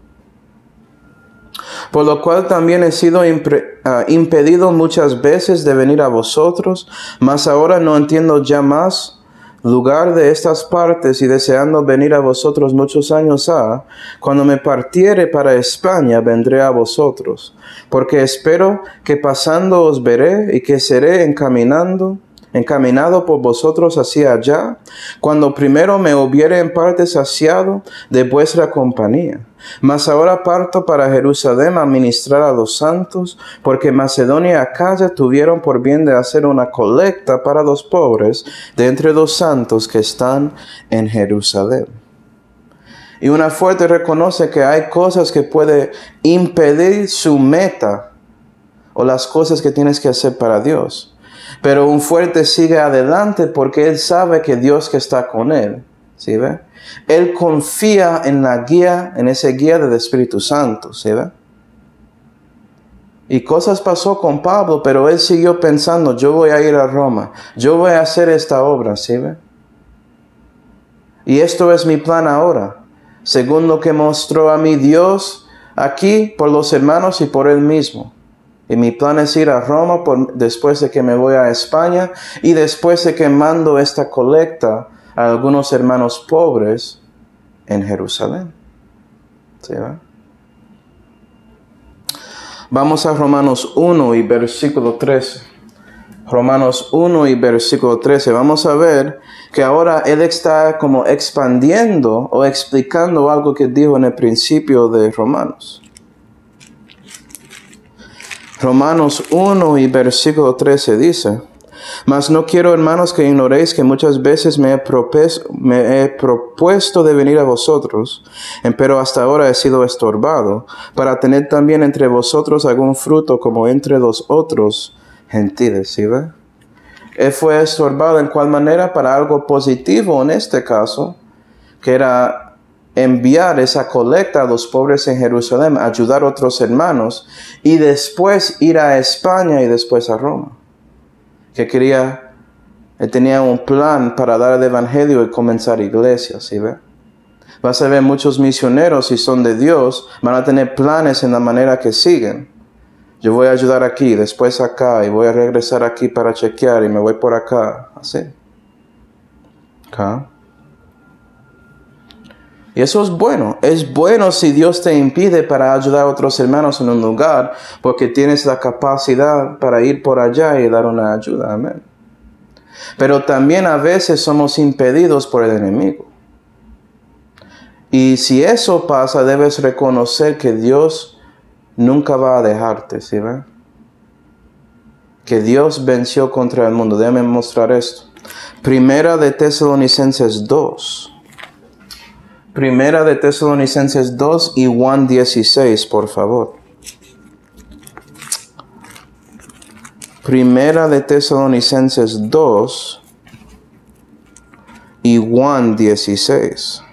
por lo cual también he sido impre, uh, impedido muchas veces de venir a vosotros, mas ahora no entiendo ya más lugar de estas partes, y deseando venir a vosotros muchos años ha, cuando me partiere para España, vendré a vosotros, porque espero que pasando os veré, y que seré encaminando encaminado por vosotros hacia allá, cuando primero me hubiere en parte saciado de vuestra compañía. Mas ahora parto para Jerusalén a ministrar a los santos, porque Macedonia y Acaya tuvieron por bien de hacer una colecta para los pobres de entre los santos que están en Jerusalén. Y una fuerte reconoce que hay cosas que pueden impedir su meta o las cosas que tienes que hacer para Dios. Pero un fuerte sigue adelante porque él sabe que Dios que está con él. ¿Sí ve? Él confía en la guía, en ese guía del Espíritu Santo. ¿Sí ve? Y cosas pasó con Pablo, pero él siguió pensando, yo voy a ir a Roma. Yo voy a hacer esta obra. ¿Sí ve? Y esto es mi plan ahora. Según lo que mostró a mí Dios aquí por los hermanos y por él mismo. Y mi plan es ir a Roma por, después de que me voy a España y después de que mando esta colecta a algunos hermanos pobres en Jerusalén. ¿Sí, va? Vamos a Romanos uno y versículo trece. Romanos uno y versículo trece. Vamos a ver que ahora él está como expandiendo o explicando algo que dijo en el principio de Romanos. Romanos uno y versículo trece dice: Mas no quiero, hermanos, que ignoréis que muchas veces me he, propes, me he propuesto de venir a vosotros, empero hasta ahora he sido estorbado, para tener también entre vosotros algún fruto como entre los otros gentiles. ¿Sí ve? Él fue estorbado en cuál manera, para algo positivo en este caso, que era enviar esa colecta a los pobres en Jerusalén, ayudar a otros hermanos, y después ir a España y después a Roma. Que quería, él tenía un plan para dar el evangelio y comenzar iglesias, ¿sí ve? Vas a ver muchos misioneros, si son de Dios, van a tener planes en la manera que siguen. Yo voy a ayudar aquí, después acá, y voy a regresar aquí para chequear, y me voy por acá, así. Acá. Y eso es bueno. Es bueno si Dios te impide para ayudar a otros hermanos en un lugar, porque tienes la capacidad para ir por allá y dar una ayuda. Amén. Pero también a veces somos impedidos por el enemigo. Y si eso pasa, debes reconocer que Dios nunca va a dejarte, ¿sí ven? Que Dios venció contra el mundo. Déjame mostrar esto. Primera de Tesalonicenses dos. Primera de Tesalonicenses dos y Juan dieciséis, por favor. Primera de Tesalonicenses dos y Juan dieciséis.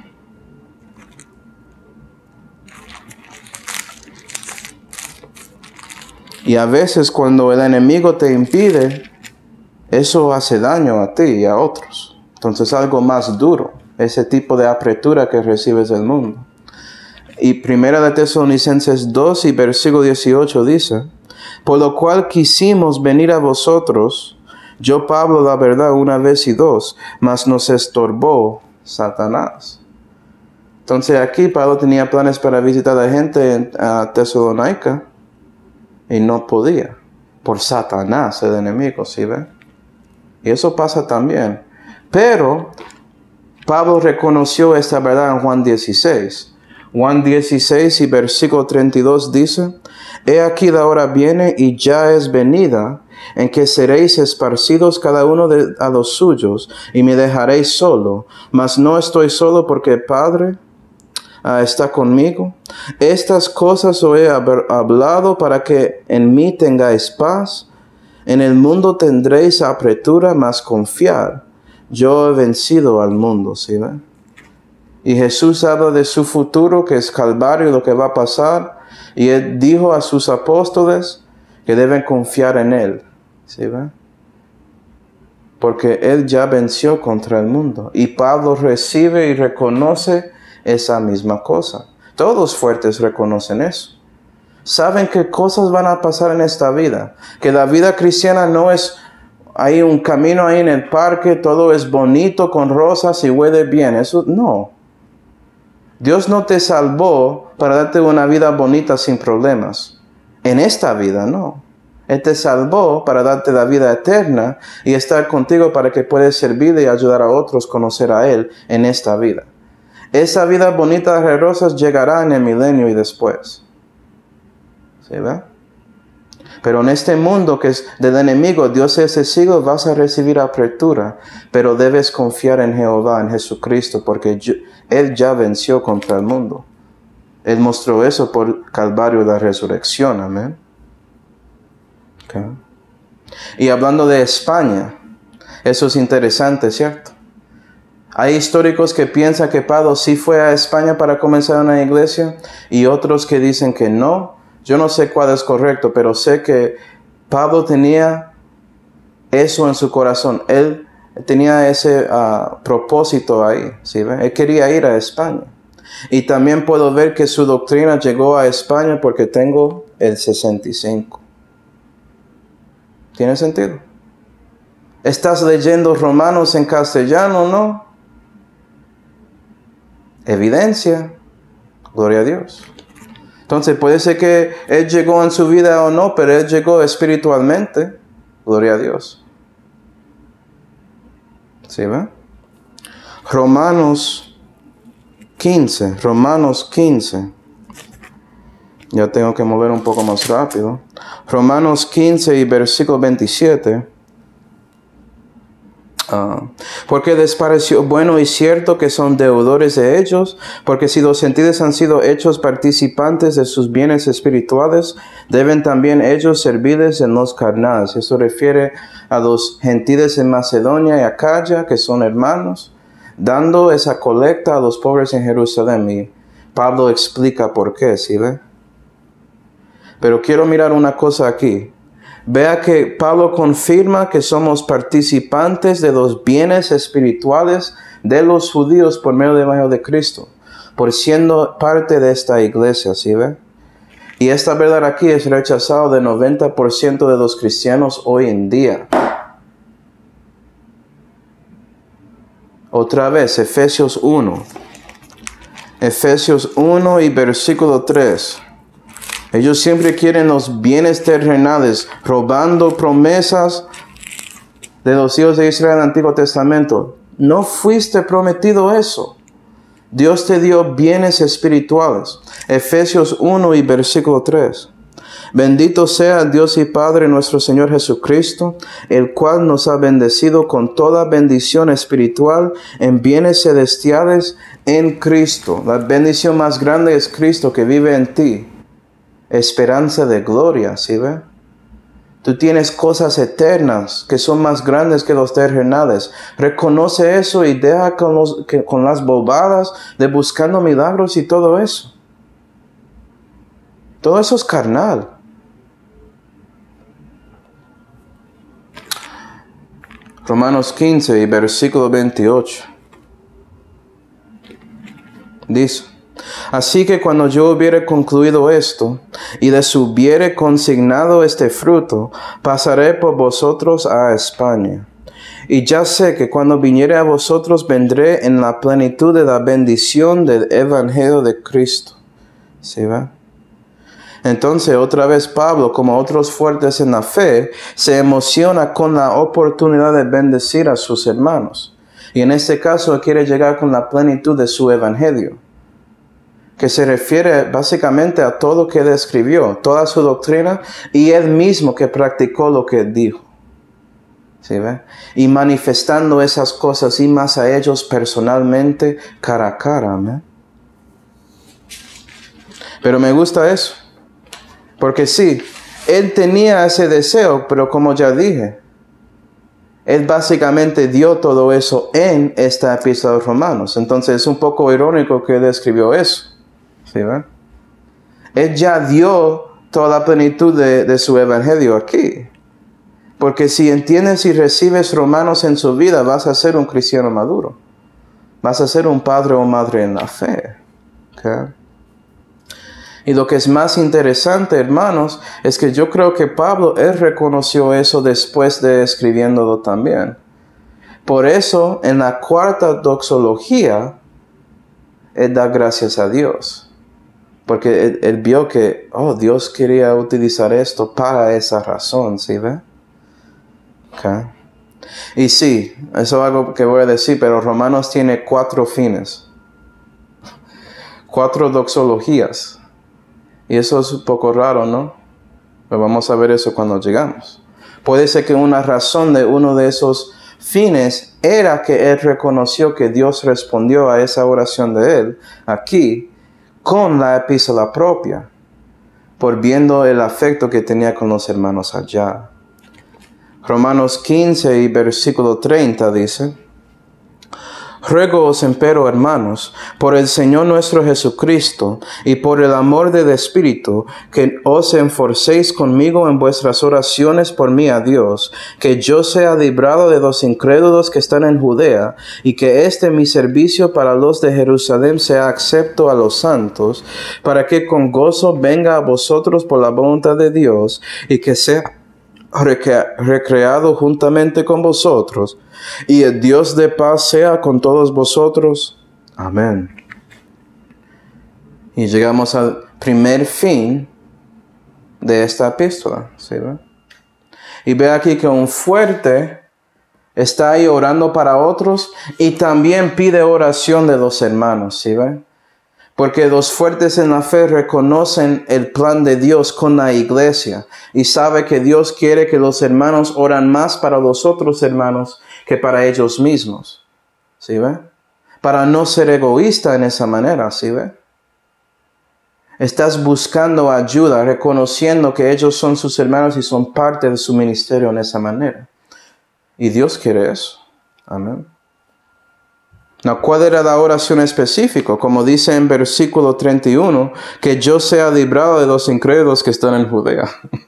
Y a veces cuando el enemigo te impide, eso hace daño a ti y a otros. Entonces algo más duro. Ese tipo de apretura que recibes del mundo. Y Primera de Tesalonicenses dos y versículo dieciocho dice: Por lo cual quisimos venir a vosotros, yo Pablo la verdad una vez y dos, mas nos estorbó Satanás. Entonces aquí Pablo tenía planes para visitar a gente en uh, Tesalónica y no podía, por Satanás, el enemigo, ¿sí ven? Y eso pasa también. Pero Pablo reconoció esta verdad en Juan dieciséis. Juan dieciséis y versículo treinta y dos dice: He aquí la hora viene y ya es venida, en que seréis esparcidos cada uno de, a los suyos, y me dejaréis solo. Mas no estoy solo, porque el Padre uh, está conmigo. Estas cosas os he hablado para que en mí tengáis paz. En el mundo tendréis apretura, mas confiad. Yo he vencido al mundo, ¿sí ven? Y Jesús habla de su futuro, que es Calvario, lo que va a pasar. Y él dijo a sus apóstoles que deben confiar en él, ¿sí ven? Porque él ya venció contra el mundo. Y Pablo recibe y reconoce esa misma cosa. Todos los fuertes reconocen eso. Saben que cosas van a pasar en esta vida. Que la vida cristiana no es... Hay un camino ahí en el parque, todo es bonito, con rosas y huele bien. Eso no. Dios no te salvó para darte una vida bonita sin problemas. En esta vida, no. Él te salvó para darte la vida eterna y estar contigo para que puedas servirle y ayudar a otros a conocer a Él en esta vida. Esa vida bonita de rosas llegará en el milenio y después. ¿Sí ve? Pero en este mundo que es del enemigo, Dios es el siglo, vas a recibir apertura. Pero debes confiar en Jehová, en Jesucristo, porque yo, Él ya venció contra el mundo. Él mostró eso por Calvario y la resurrección. Amén. Okay. Y hablando de España, eso es interesante, ¿cierto? Hay históricos que piensan que Pablo sí fue a España para comenzar una iglesia y otros que dicen que no. Yo no sé cuál es correcto, pero sé que Pablo tenía eso en su corazón. Él tenía ese uh, propósito ahí, ¿sí ve? Él quería ir a España. Y también puedo ver que su doctrina llegó a España porque tengo el sesenta y cinco. ¿Tiene sentido? ¿Estás leyendo Romanos en castellano, no? Evidencia. Gloria a Dios. Entonces puede ser que Él llegó en su vida o no, pero Él llegó espiritualmente. Gloria a Dios. ¿Sí ve? Romanos quince. Romanos quince. Ya tengo que mover un poco más rápido. Romanos quince y versículo veintisiete. Uh, porque les pareció bueno y cierto que son deudores de ellos, porque si los gentiles han sido hechos participantes de sus bienes espirituales, deben también ellos servirles en los carnales. Eso refiere a los gentiles en Macedonia y Acaya, que son hermanos, dando esa colecta a los pobres en Jerusalén. Y Pablo explica por qué, ¿sí ve? Pero quiero mirar una cosa aquí. Vea que Pablo confirma que somos participantes de los bienes espirituales de los judíos por medio del Evangelio de Cristo, por siendo parte de esta iglesia, ¿sí ve? Y esta verdad aquí es rechazada del noventa por ciento de los cristianos hoy en día. Otra vez, Efesios uno. Efesios uno y versículo tres. Ellos siempre quieren los bienes terrenales, robando promesas de los hijos de Israel en el Antiguo Testamento. No fuiste prometido eso. Dios te dio bienes espirituales. Efesios uno y versículo tres. Bendito sea Dios y Padre nuestro Señor Jesucristo, el cual nos ha bendecido con toda bendición espiritual en bienes celestiales en Cristo. La bendición más grande es Cristo que vive en ti. Esperanza de gloria, ¿sí ve? Tú tienes cosas eternas que son más grandes que los terrenales. Reconoce eso y deja con, los, que, con las bobadas de buscando milagros y todo eso. Todo eso es carnal. Romanos quince y versículo veintiocho. Dice: así que cuando yo hubiere concluido esto, y les hubiere consignado este fruto, pasaré por vosotros a España. Y ya sé que cuando viniere a vosotros, vendré en la plenitud de la bendición del Evangelio de Cristo. ¿Sí va? Entonces, otra vez Pablo, como otros fuertes en la fe, se emociona con la oportunidad de bendecir a sus hermanos. Y en este caso, quiere llegar con la plenitud de su Evangelio, que se refiere básicamente a todo que él escribió, toda su doctrina, y él mismo que practicó lo que dijo. ¿Sí ve? Y manifestando esas cosas y más a ellos personalmente, cara a cara. ¿me? Pero me gusta eso, porque sí, él tenía ese deseo, pero como ya dije, él básicamente dio todo eso en esta epístola de Romanos. Entonces es un poco irónico que él escribió eso. ¿Sí, ¿verdad? Él ya dio toda la plenitud de, de su evangelio aquí. Porque si entiendes y recibes Romanos en su vida, vas a ser un cristiano maduro. Vas a ser un padre o madre en la fe. ¿Okay? Y lo que es más interesante, hermanos, es que yo creo que Pablo, él reconoció eso después de escribiéndolo también. Por eso, en la cuarta doxología, él da gracias a Dios. Porque él, él vio que, oh, Dios quería utilizar esto para esa razón, ¿sí ve? Okay. Y sí, eso es algo que voy a decir, pero Romanos tiene cuatro fines. Cuatro doxologías. Y eso es un poco raro, ¿no? Pero vamos a ver eso cuando llegamos. Puede ser que una razón de uno de esos fines era que él reconoció que Dios respondió a esa oración de él aquí con la epístola propia, por viendo el afecto que tenía con los hermanos allá. Romanos quince y versículo treinta dice: Ruego-os, empero, hermanos, por el Señor nuestro Jesucristo, y por el amor del Espíritu, que os enforcéis conmigo en vuestras oraciones por mí a Dios, que yo sea librado de los incrédulos que están en Judea, y que este mi servicio para los de Jerusalén sea acepto a los santos, para que con gozo venga a vosotros por la voluntad de Dios, y que sea recreado juntamente con vosotros, y el Dios de paz sea con todos vosotros. Amén. Y llegamos al primer fin de esta epístola, ¿sí ve? Y ve aquí que un fuerte está ahí orando para otros y también pide oración de los hermanos, ¿sí ve? Porque los fuertes en la fe reconocen el plan de Dios con la iglesia y sabe que Dios quiere que los hermanos oran más para los otros hermanos que para ellos mismos. ¿Sí ve? Para no ser egoísta en esa manera, ¿sí ve? Estás buscando ayuda, reconociendo que ellos son sus hermanos y son parte de su ministerio en esa manera. Y Dios quiere eso. Amén. No, ¿cuál era la oración específica? Como dice en versículo treinta y uno, que yo sea librado de los incrédulos que están en Judea.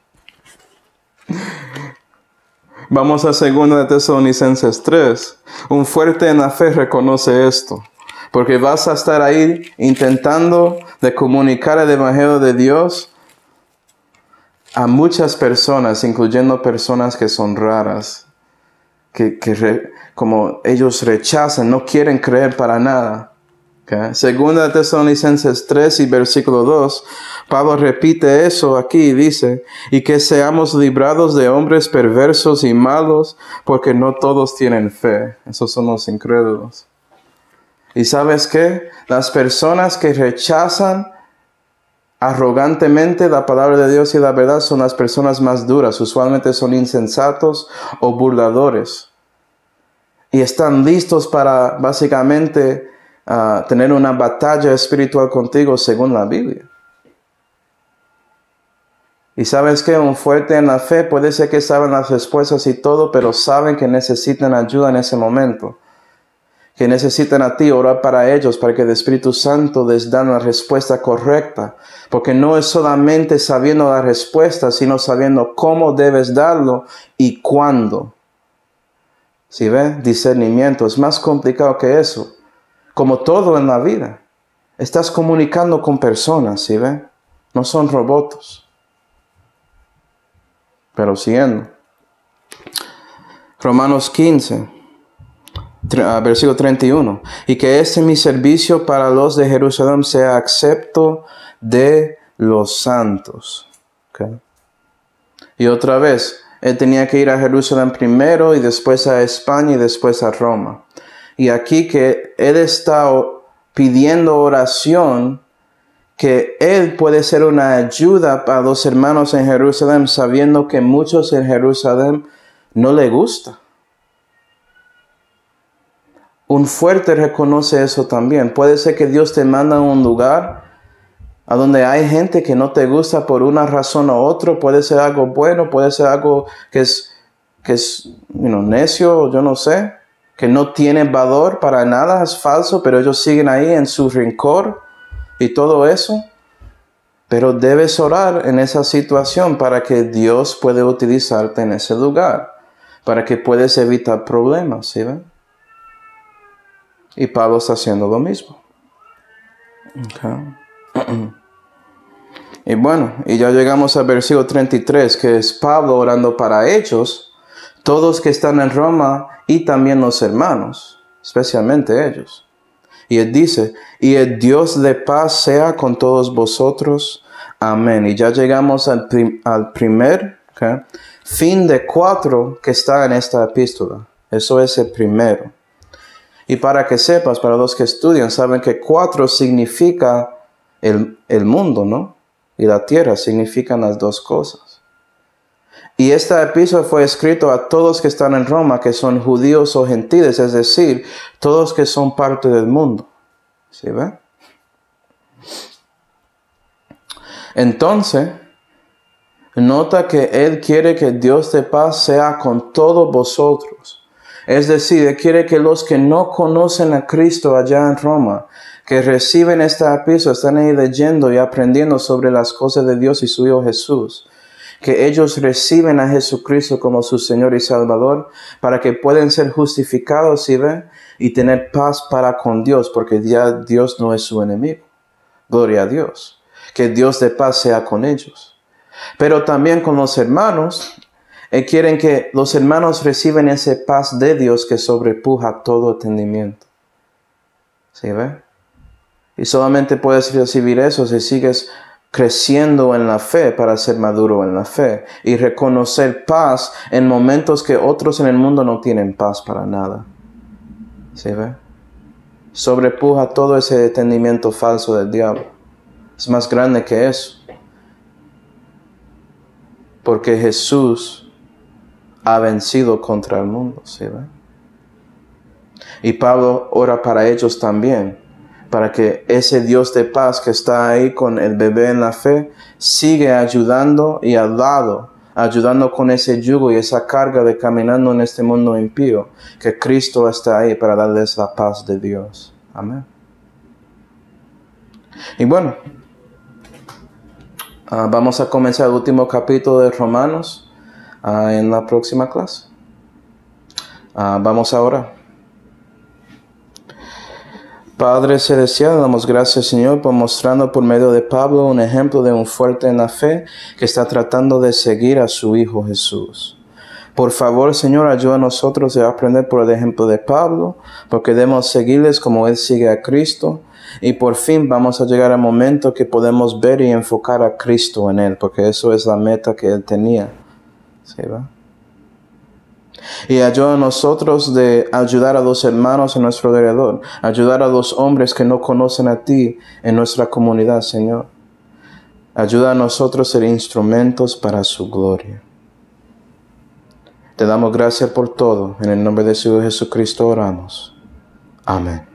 Vamos a segunda de Tesalonicenses tres. Un fuerte en la fe reconoce esto, porque vas a estar ahí intentando de comunicar el evangelio de Dios a muchas personas, incluyendo personas que son raras, que, que re, como ellos rechazan, no quieren creer para nada. Okay. Segunda de Tesalonicenses tres y versículo dos, Pablo repite eso aquí y dice, y que seamos librados de hombres perversos y malos, porque no todos tienen fe. Esos son los incrédulos. ¿Y sabes qué? Las personas que rechazan arrogantemente la palabra de Dios y la verdad son las personas más duras. Usualmente son insensatos o burladores. Y están listos para básicamente uh, tener una batalla espiritual contigo según la Biblia. Y sabes que un fuerte en la fe puede ser que saben las respuestas y todo, pero saben que necesitan ayuda en ese momento. Que necesitan a ti orar para ellos, para que el Espíritu Santo les dé la respuesta correcta. Porque no es solamente sabiendo la respuesta, sino sabiendo cómo debes darlo y cuándo. ¿Sí ve? Discernimiento. Es más complicado que eso. Como todo en la vida. Estás comunicando con personas, ¿sí ve? No son robots. Pero siguiendo. Romanos quince. Versículo treinta y uno. Y que este mi servicio para los de Jerusalén sea acepto de los santos. Okay. Y otra vez, él tenía que ir a Jerusalén primero y después a España y después a Roma. Y aquí que él está pidiendo oración, que él puede ser una ayuda para los hermanos en Jerusalén, sabiendo que muchos en Jerusalén no le gusta. Un fuerte reconoce eso también. Puede ser que Dios te manda a un lugar a donde hay gente que no te gusta por una razón u otra. Puede ser algo bueno, puede ser algo que es, que es you know, necio, yo no sé, que no tiene valor para nada, es falso, pero ellos siguen ahí en su rencor y todo eso. Pero debes orar en esa situación para que Dios pueda utilizarte en ese lugar, para que puedas evitar problemas, ¿sí ven? Y Pablo está haciendo lo mismo. Okay. Y bueno, y ya llegamos al versículo treinta y tres, que es Pablo orando para ellos, todos que están en Roma y también los hermanos, especialmente ellos. Y él dice, y el Dios de paz sea con todos vosotros. Amén. Y ya llegamos al, prim al primer okay, fin de cuatro que está en esta epístola. Eso es el primero. Y para que sepas, para los que estudian, saben que cuatro significa el, el mundo, ¿no? Y la tierra significan las dos cosas. Y esta epístola fue escrita a todos que están en Roma, que son judíos o gentiles, es decir, todos que son parte del mundo. ¿Sí ve? Entonces, nota que Él quiere que Dios de paz sea con todos vosotros. Es decir, Él quiere que los que no conocen a Cristo allá en Roma, que reciben esta epístola, están ahí leyendo y aprendiendo sobre las cosas de Dios y su Hijo Jesús, que ellos reciben a Jesucristo como su Señor y Salvador, para que puedan ser justificados, ¿sí ven? Y tener paz para con Dios, porque ya Dios no es su enemigo. Gloria a Dios. Que Dios de paz sea con ellos. Pero también con los hermanos, eh, quieren que los hermanos reciban esa paz de Dios que sobrepuja todo entendimiento. ¿Sí ve? Y solamente puedes recibir eso si sigues creciendo en la fe para ser maduro en la fe y reconocer paz en momentos que otros en el mundo no tienen paz para nada. ¿Sí ve? Sobrepuja todo ese entendimiento falso del diablo. Es más grande que eso. Porque Jesús ha vencido contra el mundo. ¿Sí ve? Y Pablo ora para ellos también, para que ese Dios de paz que está ahí con el bebé en la fe, sigue ayudando y al lado, ayudando con ese yugo y esa carga de caminando en este mundo impío, que Cristo está ahí para darles la paz de Dios. Amén. Y bueno, uh, vamos a comenzar el último capítulo de Romanos uh, en la próxima clase. Uh, vamos a orar. Padre celestial, damos gracias, Señor, por mostrando por medio de Pablo un ejemplo de un fuerte en la fe que está tratando de seguir a su Hijo Jesús. Por favor, Señor, ayuda a nosotros a aprender por el ejemplo de Pablo, porque debemos seguirles como Él sigue a Cristo. Y por fin vamos a llegar al momento que podemos ver y enfocar a Cristo en Él, porque eso es la meta que Él tenía. ¿Sí va? Y ayuda a nosotros de ayudar a los hermanos en nuestro alrededor, ayudar a los hombres que no conocen a ti en nuestra comunidad, Señor. Ayuda a nosotros a ser instrumentos para su gloria. Te damos gracias por todo. En el nombre de su Hijo Jesucristo oramos. Amén.